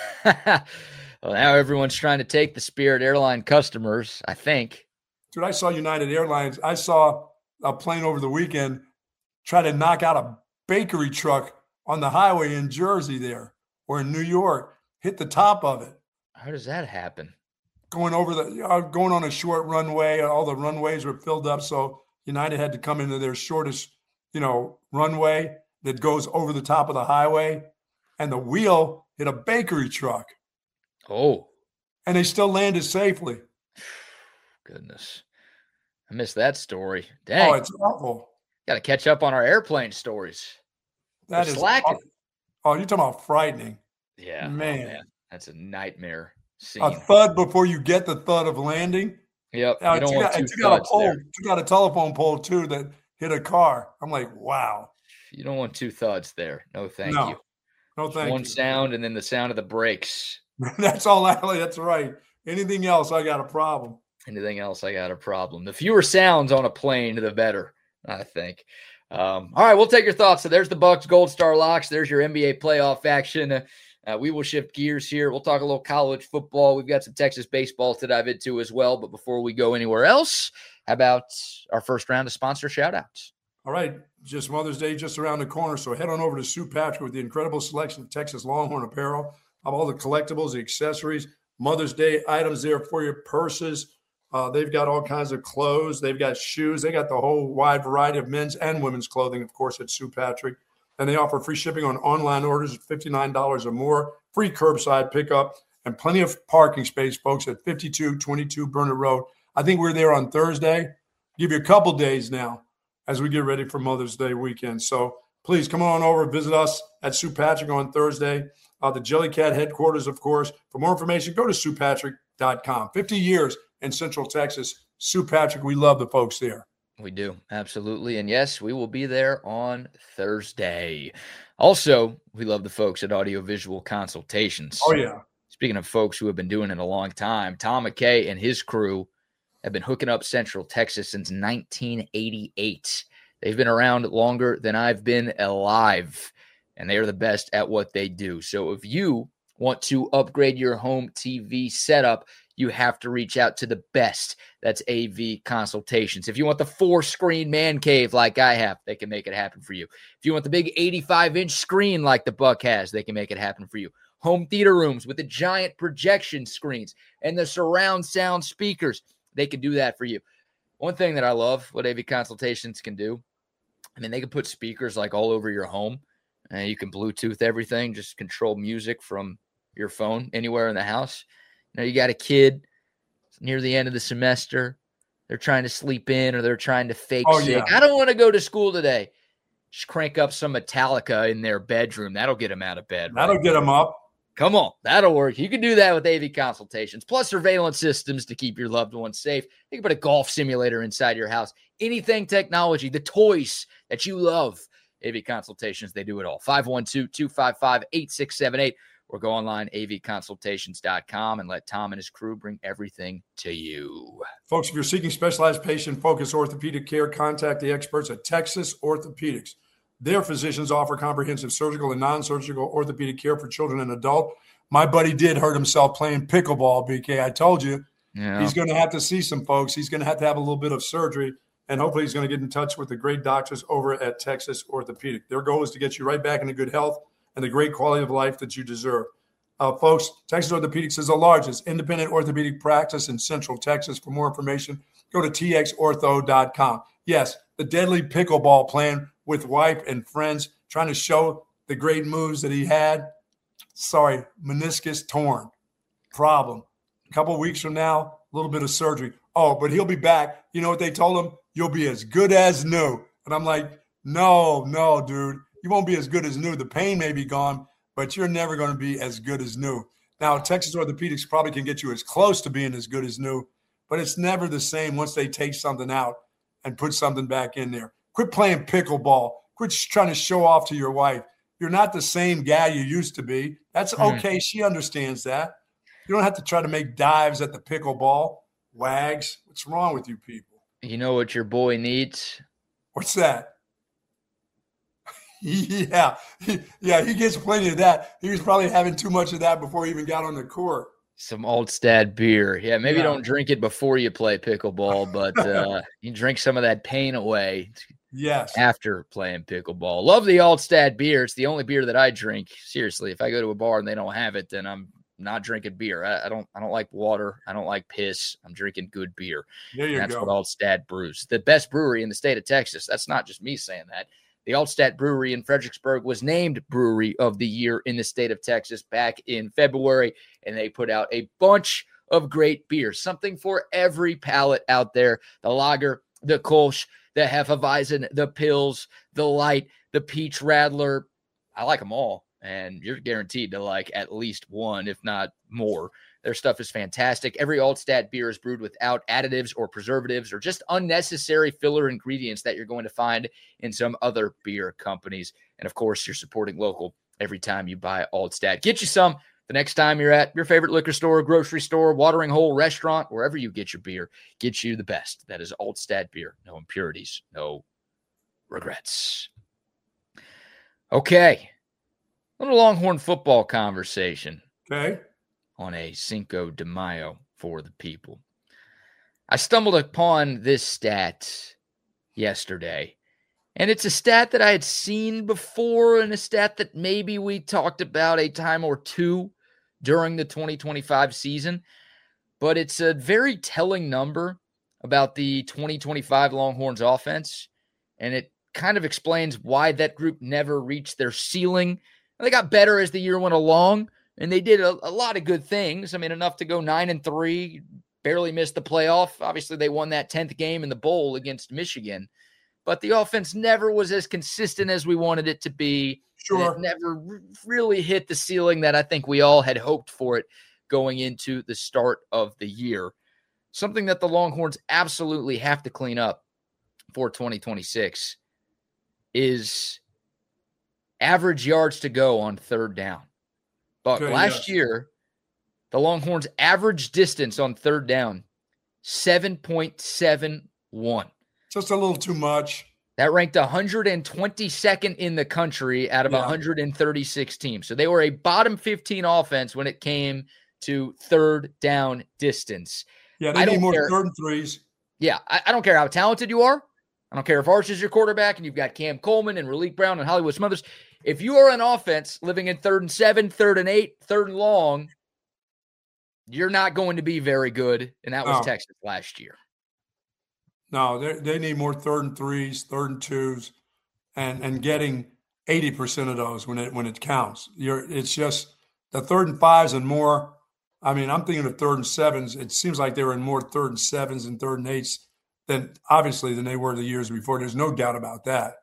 Well, now everyone's trying to take the Spirit Airline customers, I think. Dude, I saw United Airlines. I saw a plane over the weekend try to knock out a bakery truck on the highway in Jersey there or in New York, hit the top of it. How does that happen? Going on a short runway, all the runways were filled up, so United had to come into their shortest, runway that goes over the top of the highway, and the wheel hit a bakery truck. Oh. And they still landed safely. Goodness. I missed that story. Dang. Oh, it's awful. Got to catch up on our airplane stories. That is slacking. Oh, you're talking about frightening. Yeah. Man. Oh, man. That's a nightmare scene. A thud before you get the thud of landing. Yep. You took out a telephone pole, too, that hit a car. I'm like, wow. You don't want two thuds there. No, thank you. No, thank you. One sound and then the sound of the brakes. That's all. That's right. Anything else, I got a problem. Anything else, I got a problem. The fewer sounds on a plane, the better, I think. All right, we'll take your thoughts. So there's the Bucks Gold Star Locks. There's your NBA playoff action. We will shift gears here. We'll talk a little college football. We've got some Texas baseball to dive into as well. But before we go anywhere else, how about our first round of sponsor shout-outs? All right, just Mother's Day just around the corner. So head on over to Sue Patrick with the incredible selection of Texas Longhorn apparel, of all the collectibles, the accessories, Mother's Day items there for your purses. They've got all kinds of clothes. They've got shoes. They got the whole wide variety of men's and women's clothing, of course, at Sue Patrick. And they offer free shipping on online orders at $59 or more, free curbside pickup, and plenty of parking space, folks, at 5222 Burnett Road. I think we're there on Thursday. Give you a couple days now as we get ready for Mother's Day weekend. So please come on over, visit us at Sue Patrick on Thursday. The Jellycat headquarters, of course. For more information, go to SuePatrick.com. 50 years in Central Texas. Sue Patrick, we love the folks there. We do, absolutely. And yes, we will be there on Thursday. Also, we love the folks at Audiovisual Consultations. Oh, yeah. Speaking of folks who have been doing it a long time, Tom McKay and his crew have been hooking up Central Texas since 1988. They've been around longer than I've been alive, and they are the best at what they do. So if you want to upgrade your home TV setup, you have to reach out to the best. That's AV Consultations. If you want the 4-screen man cave like I have, they can make it happen for you. If you want the big 85-inch screen like the Buck has, they can make it happen for you. Home theater rooms with the giant projection screens and the surround sound speakers, they can do that for you. One thing that I love what AV Consultations can do, I mean, they can put speakers like all over your home, and you can Bluetooth everything, just control music from your phone anywhere in the house. You got a kid near the end of the semester. They're trying to sleep in or they're trying to fake sick. Yeah. I don't want to go to school today. Just crank up some Metallica in their bedroom. That'll get them out of bed. That'll get them up. Come on. That'll work. You can do that with AV Consultations. Plus surveillance systems to keep your loved ones safe. You can put a golf simulator inside your house. Anything technology, the toys that you love. AV Consultations, they do it all. 512-255-8678. Or go online, avconsultations.com, and let Tom and his crew bring everything to you. Folks, if you're seeking specialized patient-focused orthopedic care, contact the experts at Texas Orthopedics. Their physicians offer comprehensive surgical and non-surgical orthopedic care for children and adults. My buddy did hurt himself playing pickleball, BK. I told you. Yeah. He's going to have to see some folks. He's going to have a little bit of surgery, and hopefully he's going to get in touch with the great doctors over at Texas Orthopedic. Their goal is to get you right back into good health and the great quality of life that you deserve. Folks, Texas Orthopedics is the largest independent orthopedic practice in Central Texas. For more information, go to txortho.com. Yes, the deadly pickleball playing with wife and friends, trying to show the great moves that he had. Sorry, meniscus torn. Problem. A couple of weeks from now, a little bit of surgery. Oh, but he'll be back. You know what they told him? You'll be as good as new. And I'm like, no, dude. You won't be as good as new. The pain may be gone, but you're never going to be as good as new. Now, Texas Orthopedics probably can get you as close to being as good as new, but it's never the same once they take something out and put something back in there. Quit playing pickleball. Quit trying to show off to your wife. You're not the same guy you used to be. That's okay. She understands that. You don't have to try to make dives at the pickleball. Wags. What's wrong with you people? You know what your boy needs? What's that? Yeah, he gets plenty of that. He was probably having too much of that before he even got on the court. Some Altstad beer. Yeah, maybe don't drink it before you play pickleball, but you drink some of that pain away. Yes. After playing pickleball. Love the Altstad beer. It's the only beer that I drink. Seriously, if I go to a bar and they don't have it, then I'm not drinking beer. I don't like water. I don't like piss. I'm drinking good beer. There you go. That's what Altstad brews. The best brewery in the state of Texas. That's not just me saying that. The Altstadt Brewery in Fredericksburg was named Brewery of the Year in the state of Texas back in February, and they put out a bunch of great beers, something for every palate out there. The lager, the Kolsch, the Hefeweizen, the Pils, the Light, the Peach Radler. I like them all, and you're guaranteed to like at least one, if not more. Their stuff is fantastic. Every Altstadt beer is brewed without additives or preservatives or just unnecessary filler ingredients that you're going to find in some other beer companies. And, of course, you're supporting local every time you buy Altstadt. Get you some the next time you're at your favorite liquor store, grocery store, watering hole, restaurant, wherever you get your beer. Get you the best. That is Altstadt beer. No impurities, no regrets. Okay. A little Longhorn football conversation. Okay. On a Cinco de Mayo for the people. I stumbled upon this stat yesterday, and it's a stat that I had seen before and a stat that maybe we talked about a time or two during the 2025 season, but it's a very telling number about the 2025 Longhorns offense, and it kind of explains why that group never reached their ceiling. And they got better as the year went along, and they did a lot of good things. I mean, enough to go 9-3, barely missed the playoff. Obviously, they won that 10th game in the bowl against Michigan. But the offense never was as consistent as we wanted it to be. Sure. It never really hit the ceiling that I think we all had hoped for it going into the start of the year. Something that the Longhorns absolutely have to clean up for 2026 is average yards to go on third down. But last year, the Longhorns' average distance on third down, 7.71. Just a little too much. That ranked 122nd in the country out of 136 teams. So they were a bottom 15 offense when it came to third down distance. Yeah, they need more third and threes. Yeah, I don't care how talented you are. I don't care if Arch is your quarterback and you've got Cam Coleman and Raleek Brown and Hollywood Smothers. If you are an offense living in 3rd and 7, 3rd and 8, 3rd and long, you're not going to be very good. And that was Texas last year. No, they need more 3rd and 3s, 3rd and 2s, and getting 80% of those when it counts. It's just the 3rd and 5s and more. I mean, I'm thinking of 3rd and 7s. It seems like they were in more 3rd and 7s and 3rd and 8s than they were the years before. There's no doubt about that.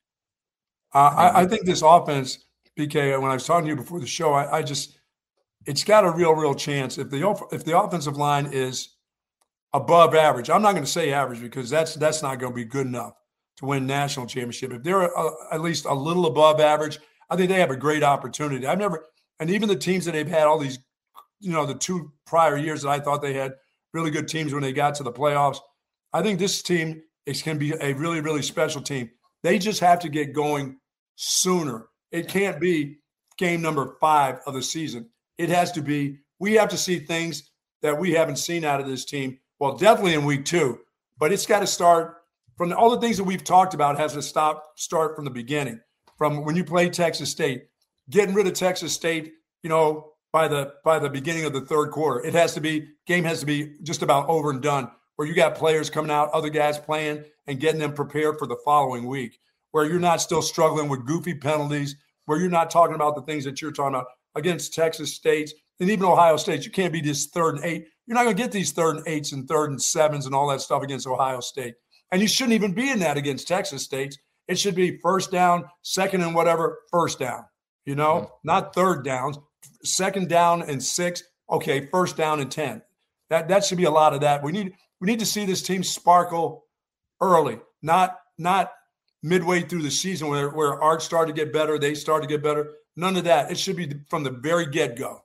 I think this offense, BK, when I was talking to you before the show, it's got a real chance. If the offensive line is above average, I'm not going to say average because that's not going to be good enough to win national championship. If they're at least a little above average, I think they have a great opportunity. And even the teams that they've had all these, the 2 prior years that I thought they had really good teams when they got to the playoffs, I think this team can be a really, really special team. They just have to get going sooner. It can't be game number 5 of the season. It has to be – we have to see things that we haven't seen out of this team. Well, definitely in week 2. But it's got to start from all the things that we've talked about has to start from the beginning, from when you play Texas State. Getting rid of Texas State, by the beginning of the 3rd quarter. Game has to be just about over and done, where you got players coming out, other guys playing, and getting them prepared for the following week, where you're not still struggling with goofy penalties, where you're not talking about the things that you're talking about against Texas State and even Ohio State. You can't be this 3rd and 8. You're not going to get these 3rd and 8s and 3rd and 7s and all that stuff against Ohio State. And you shouldn't even be in that against Texas State. It should be 1st down, 2nd and whatever, 1st down, not 3rd downs, 2nd down and 6. Okay, 1st down and 10. That should be a lot of that. We need to see this team sparkle early, not midway through the season where Art started to get better, they started to get better. None of that. It should be from the very get-go.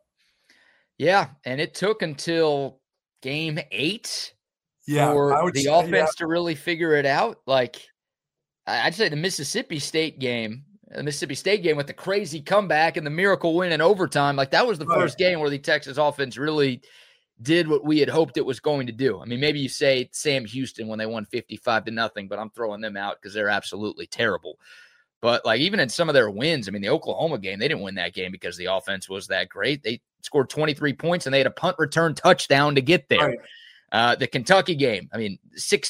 Yeah, and it took until game 8 for the offense to really figure it out. Like, I'd say the Mississippi State game with the crazy comeback and the miracle win in overtime, like that was the first game where the Texas offense really did what we had hoped it was going to do. I mean, maybe you say Sam Houston when they won 55-0, but I'm throwing them out because they're absolutely terrible. But like even in some of their wins, I mean, the Oklahoma game, they didn't win that game because the offense was that great. They scored 23 points and they had a punt return touchdown to get there. Right. The Kentucky game, I mean,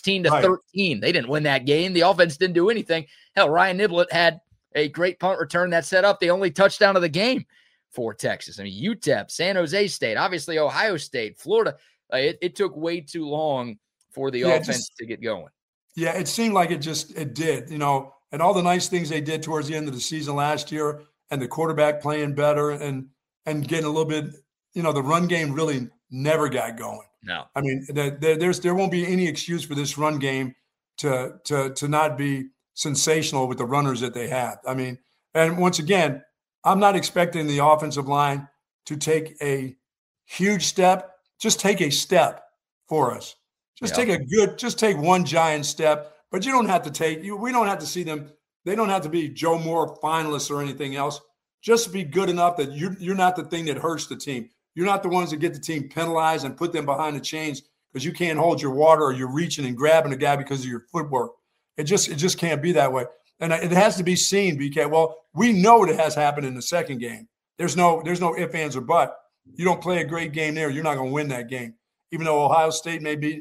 16-13. They didn't win that game. The offense didn't do anything. Hell, Ryan Niblett had a great punt return that set up the only touchdown of the game for Texas. I mean, UTEP, San Jose State, obviously Ohio State, Florida. It took way too long for the offense to get going. Yeah, it seemed like it did, you know, and all the nice things they did towards the end of the season last year and the quarterback playing better and getting a little bit, you know, the run game really never got going. No. I mean, there won't be any excuse for this run game to not be sensational with the runners that they have. I mean, and once again, I'm not expecting the offensive line to take a huge step. Just take a step for us. Just take one giant step. But you don't have to we don't have to see them. They don't have to be Joe Moore finalists or anything else. Just be good enough that you're not the thing that hurts the team. You're not the ones that get the team penalized and put them behind the chains because you can't hold your water or you're reaching and grabbing a guy because of your footwork. It just can't be that way. And it has to be seen, BK. Well, we know it has happened in the second game. There's no ifs, ands, or but. You don't play a great game there, you're not going to win that game. Even though Ohio State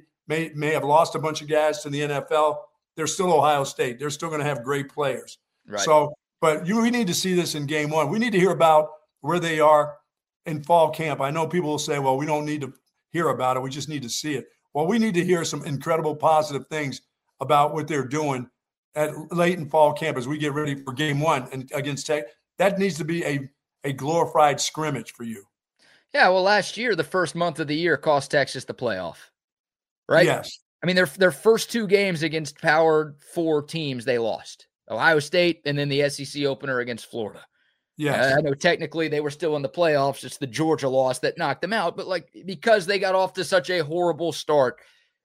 may have lost a bunch of guys to the NFL, they're still Ohio State. They're still going to have great players. Right. So, but we need to see this in game one. We need to hear about where they are in fall camp. I know people will say, well, we don't need to hear about it. We just need to see it. Well, we need to hear some incredible positive things about what they're doing late in fall camp as we get ready for game one and against Tech. That needs to be a glorified scrimmage for you. Yeah, well, last year, the first month of the year cost Texas the playoff, right? Yes. I mean, their first two games against Power 4 teams, they lost. Ohio State and then the SEC opener against Florida. Yes. I know technically they were still in the playoffs. It's the Georgia loss that knocked them out. But like because they got off to such a horrible start,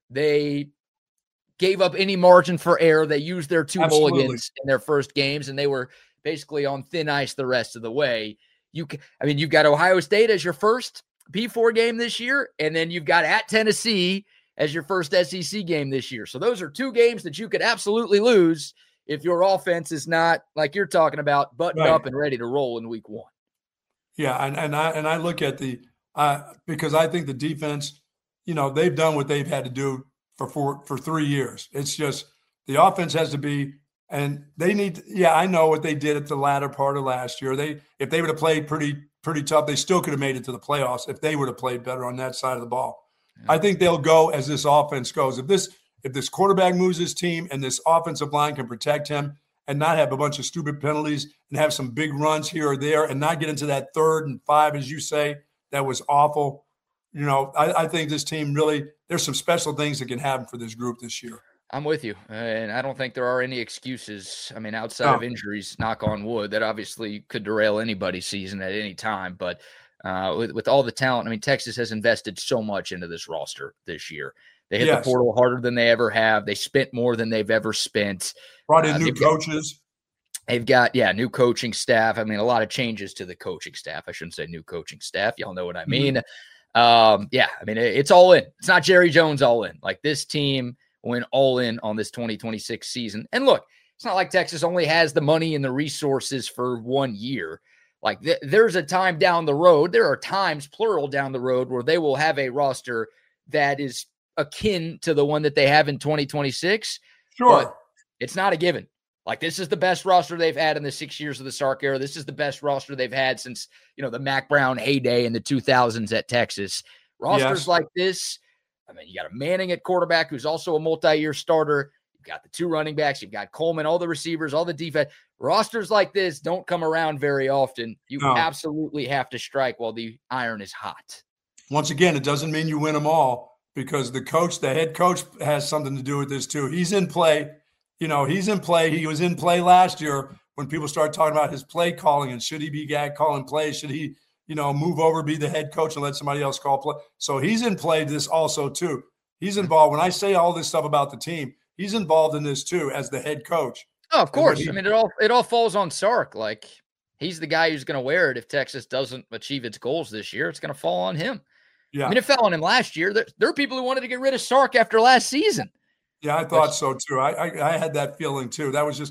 they gave up any margin for error. They used their two mulligans in their first games, and they were basically on thin ice the rest of the way. You've got Ohio State as your first P4 game this year, and then you've got at Tennessee as your first SEC game this year. So those are two games that you could absolutely lose if your offense is not, like you're talking about, buttoned up and ready to roll in week one. Yeah, and I look at because I think the defense, you know, they've done what they've had to do for 3 years. It's just the offense has to be, and they need. Yeah, I know what they did at the latter part of last year. If they would have played pretty tough, they still could have made it to the playoffs if they would have played better on that side of the ball. Yeah. I think they'll go as this offense goes. If this quarterback moves his team and this offensive line can protect him and not have a bunch of stupid penalties and have some big runs here or there and not get into that 3rd and 5, as you say, that was awful. You know, I think this team really, there's some special things that can happen for this group this year. I'm with you. And I don't think there are any excuses. I mean, outside of injuries, knock on wood, that obviously could derail anybody's season at any time. But with all the talent, I mean, Texas has invested so much into this roster this year. They hit the portal harder than they ever have. They spent more than they've ever spent. Brought in new coaches. They've got, new coaching staff. I mean, a lot of changes to the coaching staff. I shouldn't say new coaching staff. Y'all know what I mean. I mean, it's all in. It's not Jerry Jones all in. Like, this team went all in on this 2026 season. And look, it's not like Texas only has the money and the resources for 1 year. Like, there's a time down the road. There are times, plural, down the road where they will have a roster that is akin to the one that they have in 2026. Sure. But it's not a given. Like, this is the best roster they've had in the 6 years of the Sark era. This is the best roster they've had since, the Mac Brown heyday in the 2000s at Texas. Rosters like this, I mean, you got a Manning at quarterback who's also a multi-year starter. You've got the 2 running backs. You've got Coleman, all the receivers, all the defense. Rosters like this don't come around very often. You absolutely have to strike while the iron is hot. Once again, it doesn't mean you win them all, because the head coach has something to do with this too. He's in play. he's in play. He was in play last year when people started talking about his play calling and should he be calling plays? Should he, move over, be the head coach and let somebody else call play? So he's in play this also too. He's involved. When I say all this stuff about the team, he's involved in this too as the head coach. Oh, of course. It all falls on Sark. Like, he's the guy who's going to wear it if Texas doesn't achieve its goals this year. It's going to fall on him. Yeah. I mean, it fell on him last year. There are people who wanted to get rid of Sark after last season. Yeah, I thought so too. I had that feeling too. That was just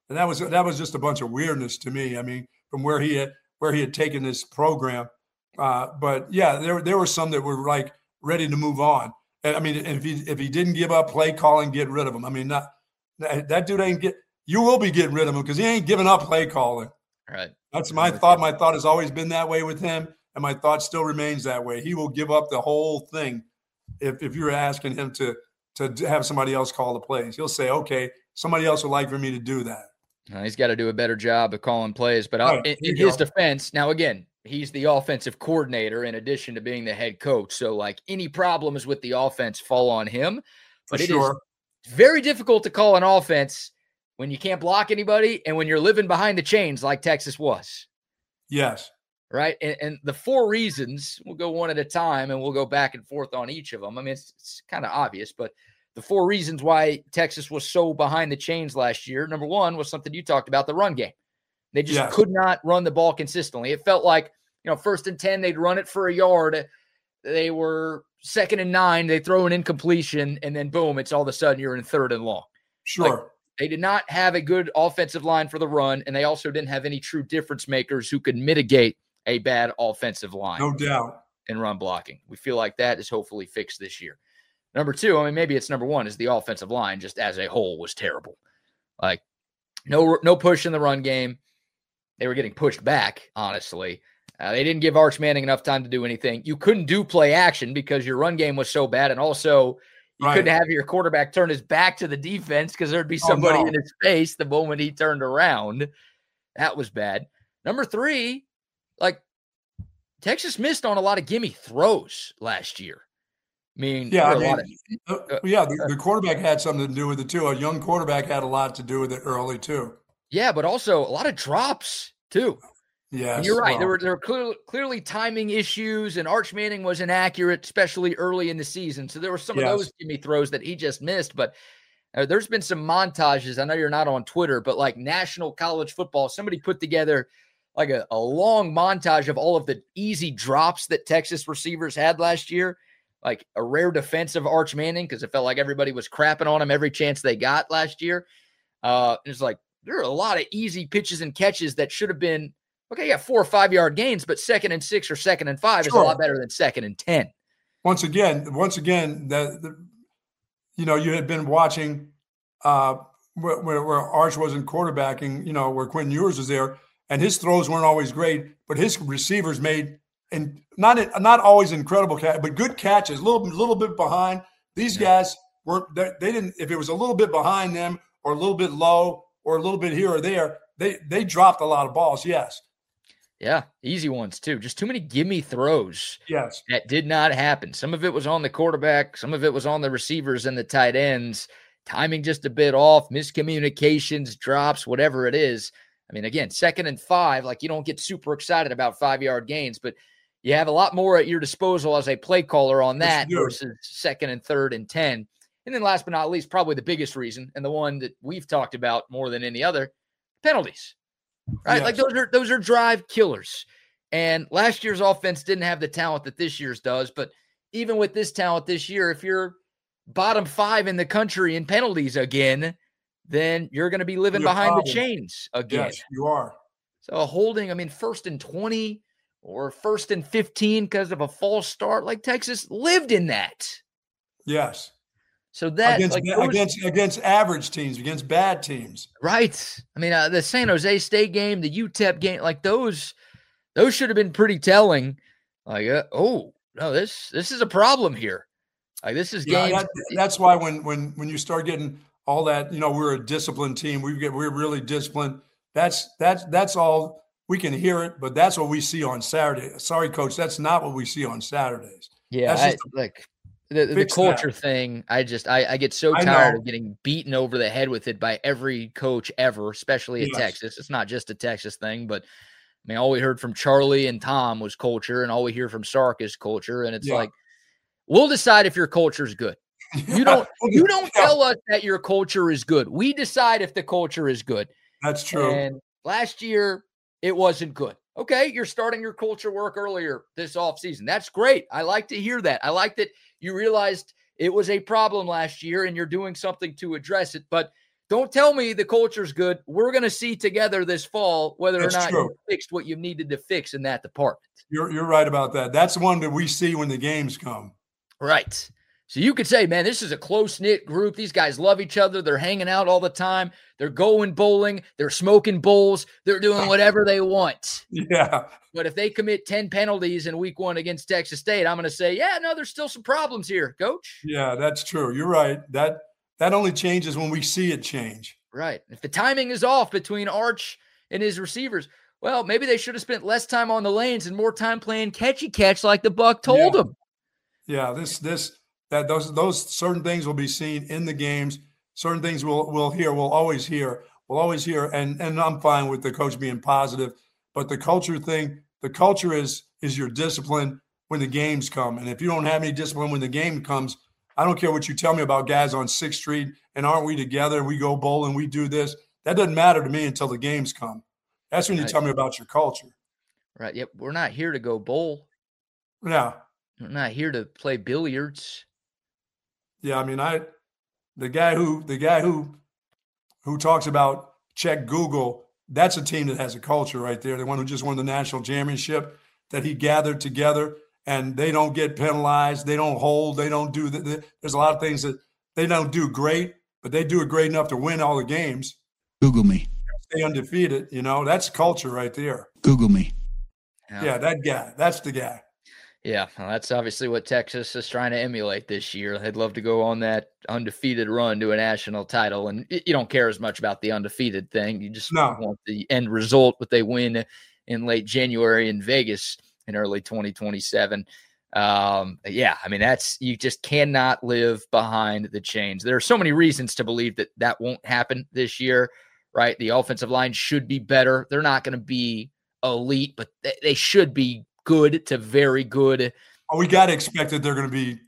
a bunch of weirdness to me. I mean, from where he had taken this program. But yeah, there were some that were like ready to move on. And I mean, if he didn't give up play calling, get rid of him. I mean, that dude ain't you will be getting rid of him because he ain't giving up play calling. Right. That's my thought. My thought has always been that way with him, and my thought still remains that way. He will give up the whole thing if you're asking him to have somebody else call the plays. He'll say, okay, somebody else would like for me to do that. He's got to do a better job of calling plays. But in his defense, now again, he's the offensive coordinator in addition to being the head coach. So like any problems with the offense fall on him. But it is very difficult to call an offense when you can't block anybody and when you're living behind the chains like Texas was. Yes. Right. And the 4 reasons, we'll go one at a time and we'll go back and forth on each of them. I mean, it's kind of obvious, but the 4 reasons why Texas was so behind the chains last year. Number 1 was something you talked about, the run game. They just could not run the ball consistently. It felt like, 1st and 10, they'd run it for a yard. They were 2nd and 9, they throw an incompletion, and then boom, it's all of a sudden you're in 3rd and long. Sure. Like, they did not have a good offensive line for the run, and they also didn't have any true difference makers who could mitigate a bad offensive line. No doubt. In run blocking. We feel like that is hopefully fixed this year. Number 2, I mean, maybe it's number 1, is the offensive line just as a whole was terrible. Like, no push in the run game. They were getting pushed back, honestly. They didn't give Arch Manning enough time to do anything. You couldn't do play action because your run game was so bad, and also you couldn't have your quarterback turn his back to the defense because there'd be somebody in his face the moment he turned around. That was bad. Number 3, like, Texas missed on a lot of gimme throws last year. I mean, the quarterback had something to do with it too. A young quarterback had a lot to do with it early too. Yeah, but also a lot of drops too. Yeah, you're right. There were clearly timing issues, and Arch Manning was inaccurate, especially early in the season. So there were some of those gimme throws that he just missed. But there's been some montages. I know you're not on Twitter, but like National College Football, somebody put together like a long montage of all of the easy drops that Texas receivers had last year. Like a rare defense of Arch Manning because it felt like everybody was crapping on him every chance they got last year. It's like there are a lot of easy pitches and catches that should have been, 4 or 5 yard gains, but 2nd and 6 or 2nd and 5 is a lot better than 2nd and 10. Once again, you had been watching where Arch wasn't quarterbacking, where Quentin Ewers was there, and his throws weren't always great, but his receivers made – and not always incredible catch, but good catches, a little bit behind. These guys weren't. They didn't. If it was a little bit behind them, or a little bit low, or a little bit here or there, they dropped a lot of balls. Yes. Yeah, easy ones too. Just too many gimme throws. Yes. That did not happen. Some of it was on the quarterback. Some of it was on the receivers and the tight ends. Timing just a bit off. Miscommunications, drops, whatever it is. I mean, again, 2nd and 5. Like you don't get super excited about 5 yard gains, but you have a lot more at your disposal as a play caller on that versus 2nd and 3rd and 10. And then last but not least, probably the biggest reason, and the one that we've talked about more than any other, penalties. Right? Yes. Like those are drive killers. And last year's offense didn't have the talent that this year's does. But even with this talent this year, if you're bottom 5 in the country in penalties again, then you're going to be living behind the chains again. Yes, you are. So a holding, 1st and 20. Or 1st and 15 because of a false start, like Texas lived in that. Yes. So that against average teams, against bad teams. Right. I mean, the San Jose State game, the UTEP game, like those should have been pretty telling. Like, this is a problem here. Like this is games. That's why when you start getting all that, we're a disciplined team. We're really disciplined. That's all. We can hear it, but that's what we see on Saturday. Sorry, Coach, that's not what we see on Saturdays. Yeah, the culture thing, I get so tired of getting beaten over the head with it by every coach ever, especially at Texas. It's not just a Texas thing, but I mean, all we heard from Charlie and Tom was culture, and all we hear from Sark is culture. And it's like, we'll decide if your culture is good. You don't tell us that your culture is good. We decide if the culture is good. That's true. And last year, it wasn't good. Okay, you're starting your culture work earlier this offseason. That's great. I like to hear that. I like that you realized it was a problem last year and you're doing something to address it. But don't tell me the culture's good. We're going to see together this fall whether or not you fixed what you needed to fix in that department. You're right about that. That's one that we see when the games come. Right. So you could say, man, this is a close-knit group. These guys love each other. They're hanging out all the time. They're going bowling. They're smoking bowls. They're doing whatever they want. Yeah. But if they commit 10 penalties in week 1 against Texas State, I'm going to say, yeah, no, there's still some problems here, coach. Yeah, that's true. You're right. That only changes when we see it change. Right. If the timing is off between Arch and his receivers, well, maybe they should have spent less time on the lanes and more time playing catchy-catch like the Buck told them. Yeah, those certain things will be seen in the games. Certain things we'll always hear, and I'm fine with the coach being positive. But the culture thing, the culture is your discipline when the games come. And if you don't have any discipline when the game comes, I don't care what you tell me about guys on 6th Street and aren't we together and we go bowling, we do this. That doesn't matter to me until the games come. That's when you tell me about your culture. Right. Yep. We're not here to go bowl. Yeah. We're not here to play billiards. Yeah, I mean, the guy who talks about check Google, that's a team that has a culture right there. The one who just won the national championship that he gathered together, and they don't get penalized. They don't hold. They don't do that. There's a lot of things that they don't do great, but they do it great enough to win all the games. Google me. Stay undefeated. That's culture right there. Google me. Yeah, that guy. That's the guy. Yeah, well, that's obviously what Texas is trying to emulate this year. They'd love to go on that undefeated run to a national title, and you don't care as much about the undefeated thing. You just want the end result, what they win in late January in Vegas in early 2027. Yeah, I mean, you just cannot live behind the chains. There are so many reasons to believe that won't happen this year, right? The offensive line should be better. They're not going to be elite, but they should be good to very good. Oh, we got to expect that they're going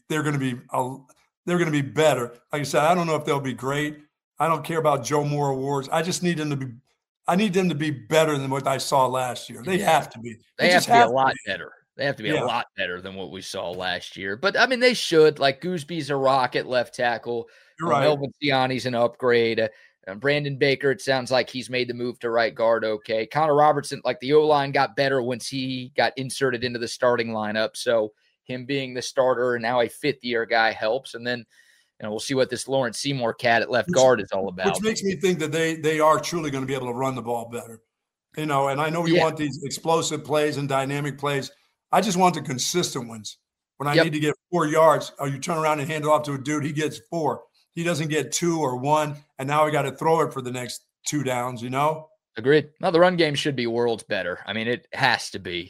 to be better. Like I said, I don't know if they'll be great. I don't care about Joe Moore awards. I just need them to be. I need them to be better than what I saw last year. They have to be. They have to be a lot better. They have to be a lot better than what we saw last year. But I mean, they should. Like Goosby's a rock at left tackle. You're right. Melvin Ciani's an upgrade. Brandon Baker, it sounds like he's made the move to right guard. Okay. Connor Robertson, like the O-line got better once he got inserted into the starting lineup. So him being the starter and now a 5th-year guy helps. And then, we'll see what this Lawrence Seymour cat at left guard is all about. Which makes me think that they are truly going to be able to run the ball better. And I know we want these explosive plays and dynamic plays. I just want the consistent ones. When I need to get 4 yards, you turn around and hand it off to a dude, he gets 4. He doesn't get 2 or 1, and now we got to throw it for the next 2 downs, Agreed. Well, the run game should be worlds better. I mean, it has to be.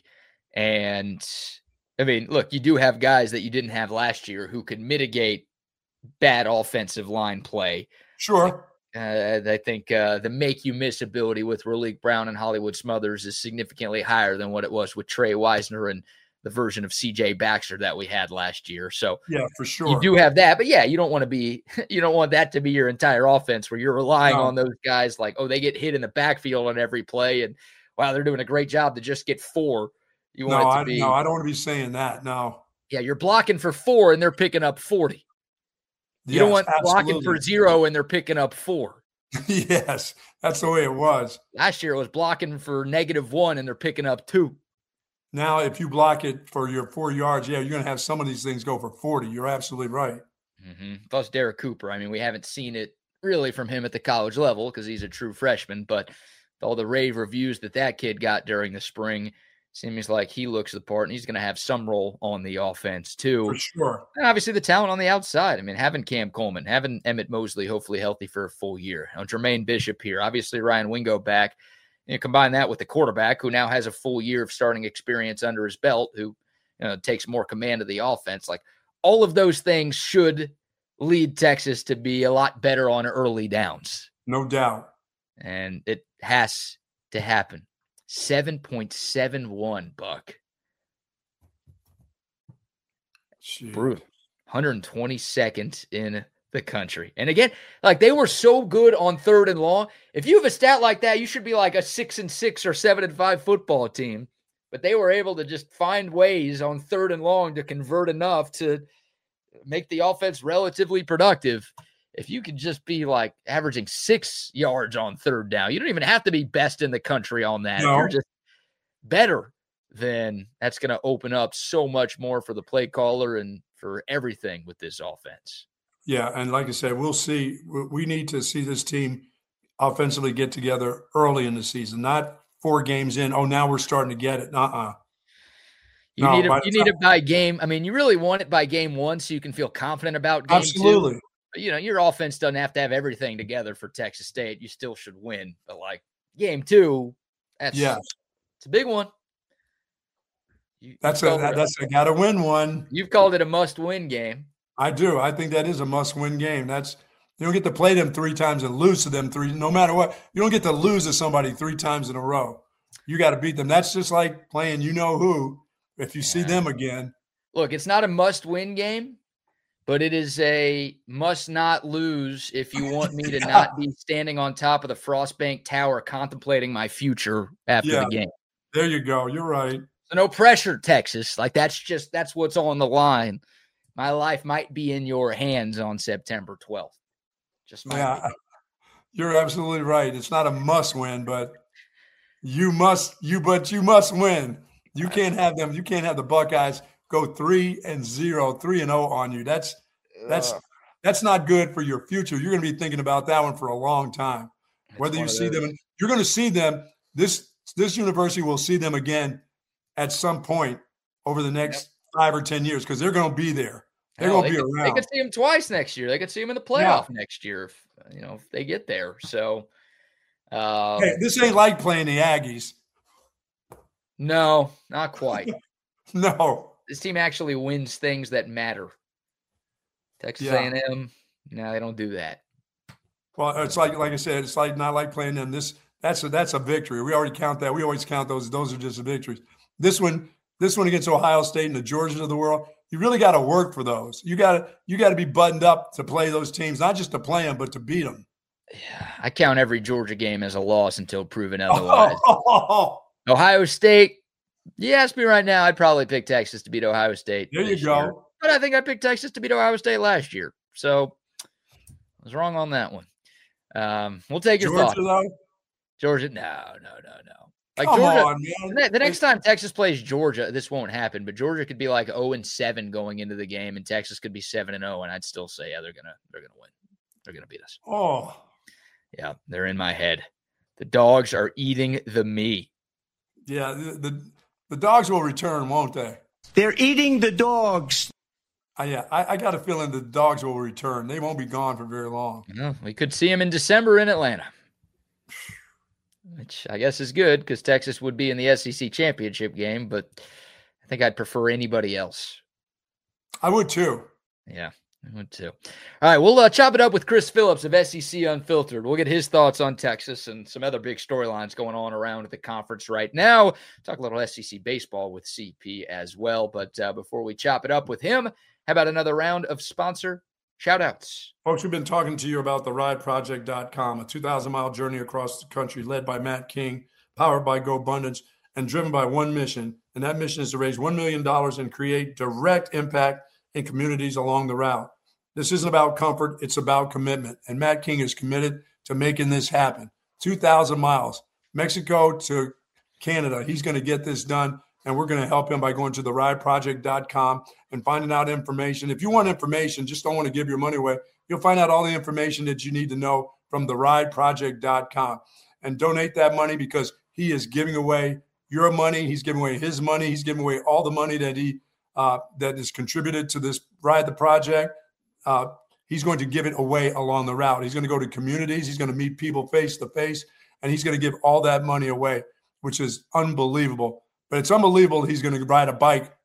And, I mean, look, you do have guys that you didn't have last year who can mitigate bad offensive line play. Sure. I think the make-you-miss ability with Raleek Brown and Hollywood Smothers is significantly higher than what it was with Trey Wisner and the version of C.J. Baxter that we had last year. So yeah, for sure. You do have that, but you don't want that to be your entire offense where you're relying on those guys like, they get hit in the backfield on every play and wow, they're doing a great job to just get 4. I don't want to be saying that. No. Yeah, you're blocking for 4 and they're picking up 40. You don't want blocking for 0 and they're picking up 4. Yes, that's the way it was. Last year it was blocking for -1 and they're picking up 2. Now, if you block it for your 4 yards, you're going to have some of these things go for 40. You're absolutely right. Mm-hmm. Plus Derek Cooper. I mean, we haven't seen it really from him at the college level because he's a true freshman, but all the rave reviews that kid got during the spring, seems like he looks the part and he's going to have some role on the offense too. For sure. And obviously the talent on the outside. I mean, having Cam Coleman, having Emmett Mosley hopefully healthy for a full year. Jermaine Bishop here, obviously Ryan Wingo back. Combine that with the quarterback who now has a full year of starting experience under his belt, who takes more command of the offense. Like all of those things should lead Texas to be a lot better on early downs. No doubt. And it has to happen. 7.71, Buck. Jeez. Brutal. 122nd in the country. And again, like they were so good on 3rd and long. If you have a stat like that, you should be like a 6-6 or 7-5 football team. But they were able to just find ways on 3rd and long to convert enough to make the offense relatively productive. If you could just be like averaging 6 yards on 3rd down, you don't even have to be best in the country on that. No. If you're just better, then that's going to open up so much more for the play caller and for everything with this offense. Yeah, and like I said, we'll see. We need to see this team offensively get together early in the season, not 4 games in. Oh, now we're starting to get it. You need it by game. I mean, you really want it by game 1 so you can feel confident about game 2. Absolutely. But, your offense doesn't have to have everything together for Texas State. You still should win. But, like, game 2, it's a big one. That's a got to win one. You've called it a must-win game. I do. I think that is a must-win game. You don't get to play them 3 times and lose to them 3. No matter what, you don't get to lose to somebody 3 times in a row. You got to beat them. That's just like playing who. If you see them again. Look, it's not a must-win game, but it is a must-not-lose if you want me to not be standing on top of the Frostbank Tower contemplating my future after the game. There you go. You're right. So no pressure, Texas. Like that's what's on the line. My life might be in your hands on September 12th. Just might be. You're absolutely right. It's not a must win, but you must win. You can't have them. You can't have the Buckeyes go 3-0, 3-0 on you. That's not good for your future. You're going to be thinking about that one for a long time. Whether you see them, you're going to see them. This university will see them again at some point over the next 5 or 10 years because they're going to be there. They're going to be around. They could see them twice next year. They could see them in the playoff next year if they get there. So, hey, this ain't like playing the Aggies. No, not quite. No. This team actually wins things that matter. Texas A&M, no, they don't do that. Well, it's like I said, it's like not like playing them. That's a victory. We already count that. We always count those. Those are just victories. This one against Ohio State and the Georgias of the world, you really got to work for those. You got to be buttoned up to play those teams, not just to play them, but to beat them. Yeah, I count every Georgia game as a loss until proven otherwise. Ohio State, you ask me right now, I'd probably pick Texas to beat Ohio State. There you go. Year. But I think I picked Texas to beat Ohio State last year. So I was wrong on that one. We'll take your thought. Georgia, no. Like Come Georgia, on, man. The next time Texas plays Georgia, this won't happen, but Georgia could be like 0-7 going into the game, and Texas could be 7-0, and I'd still say, they're gonna win. They're gonna beat us. Oh. Yeah, they're in my head. The dogs are eating the meat. Yeah, the dogs will return, won't they? They're eating the dogs. I got a feeling the dogs will return. They won't be gone for very long. No, we could see them in December in Atlanta, which I guess is good because Texas would be in the SEC championship game, but I think I'd prefer anybody else. I would too. Yeah, I would too. All right, we'll chop it up with Chris Phillips of SEC Unfiltered. We'll get his thoughts on Texas and some other big storylines going on around the conference right now. Talk a little SEC baseball with CP as well. But before we chop it up with him, how about another round of sponsor shout-outs? Folks, we've been talking to you about the rideproject.com, a 2,000-mile journey across the country led by Matt King, powered by GoBundance, and driven by one mission. And that mission is to raise $1 million and create direct impact in communities along the route. This isn't about comfort, it's about commitment. And Matt King is committed to making this happen. 2,000 miles, Mexico to Canada. He's going to get this done, and we're going to help him by going to therideproject.com and finding out information. If you want information, just don't want to give your money away, you'll find out all the information that you need to know from therideproject.com. And donate that money because he is giving away your money. He's giving away his money. He's giving away all the money that that is contributed to this Ride the Project. He's going to give it away along the route. He's going to go to communities. He's going to meet people face to face, and he's going to give all that money away, which is unbelievable. But it's unbelievable he's going to ride a bike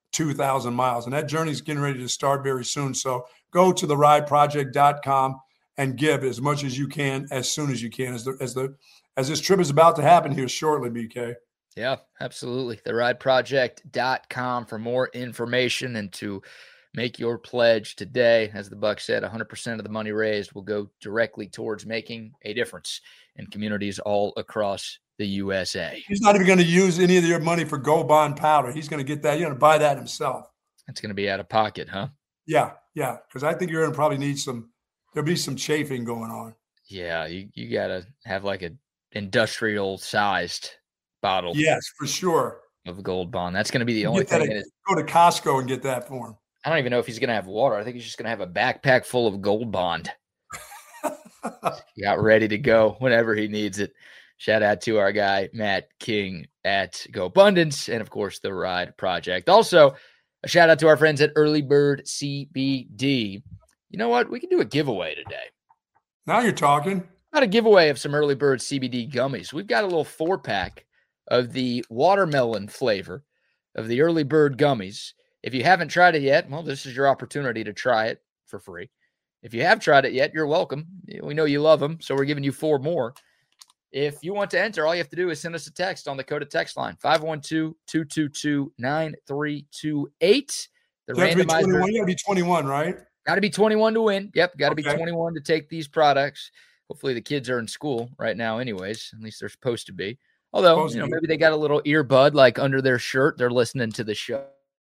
2,000 miles. And that journey is getting ready to start very soon. So go to therideproject.com and give as much as you can, as soon as you can, as this trip is about to happen here shortly, BK. Yeah, absolutely. Therideproject.com for more information and to make your pledge today. As the Buck said, 100% of the money raised will go directly towards making a difference in communities all across the USA. He's not even going to use any of your money for Gold Bond powder. He's going to get that. You're going to buy that himself. It's going to be out of pocket, huh? Yeah. Because I think you're going to probably need there'll be some chafing going on. Yeah, you got to have like an industrial-sized bottle. Yes, for sure. Of Gold Bond. That's going to be the only thing. Go to Costco and get that for him. I don't even know if he's going to have water. I think he's just going to have a backpack full of Gold Bond. He got ready to go whenever he needs it. Shout out to our guy, Matt King at GoBundance, and of course, the Ride Project. Also, a shout out to our friends at Early Bird CBD. You know what? We can do a giveaway today. Now you're talking. Got a giveaway of some Early Bird CBD gummies. We've got a little 4-pack of the watermelon flavor of the Early Bird gummies. If you haven't tried it yet, well, this is your opportunity to try it for free. If you have tried it yet, you're welcome. We know you love them, so we're giving you 4 more. If you want to enter, all you have to do is send us a text on the Coda text line, 512-222-9328. The randomizer. You got to be 21, right? Got to be 21 to win. Yep, got to be 21 to take these products. Hopefully the kids are in school right now anyways. At least they're supposed to be. Although, maybe they got a little earbud like under their shirt. They're listening to the show.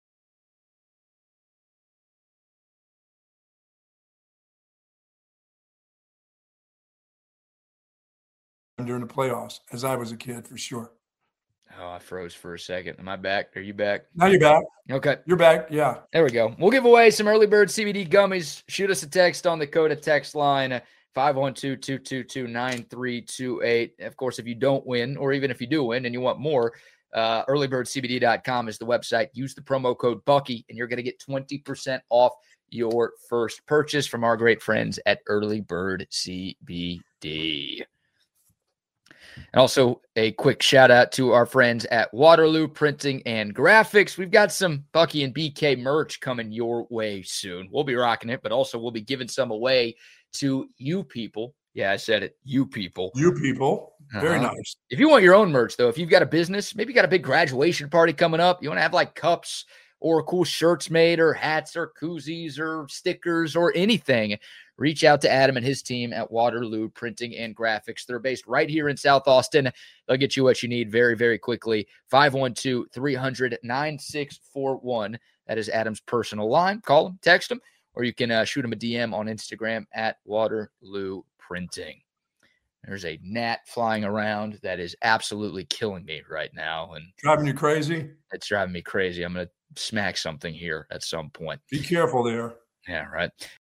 During the playoffs, as I was a kid, for sure. Oh, I froze for a second. Am I back? Are you back? Now you're back. Okay. You're back. Yeah. There we go. We'll give away some Early Bird CBD gummies. Shoot us a text on the Coda text line, 512-222-9328. Of course, if you don't win, or even if you do win and you want more, earlybirdcbd.com is the website. Use the promo code Bucky, and you're going to get 20% off your first purchase from our great friends at Early Bird CBD. And also a quick shout out to our friends at Waterloo Printing and Graphics. We've got some Bucky and BK merch coming your way soon. We'll be rocking it, but also we'll be giving some away to you people. Yeah, I said it. You people. You people. Very nice. If you want your own merch, though, if you've got a business, maybe you got a big graduation party coming up, you want to have like cups or cool shirts made or hats or koozies or stickers or anything, reach out to Adam and his team at Waterloo Printing and Graphics. They're based right here in South Austin. They'll get you what you need very, very quickly. 512-300-9641. That is Adam's personal line. Call him, text him, or you can shoot him a DM on Instagram at Waterloo Printing. There's a gnat flying around that is absolutely killing me right now. And driving you crazy? It's driving me crazy. I'm going to smack something here at some point. Be careful there. Yeah, right.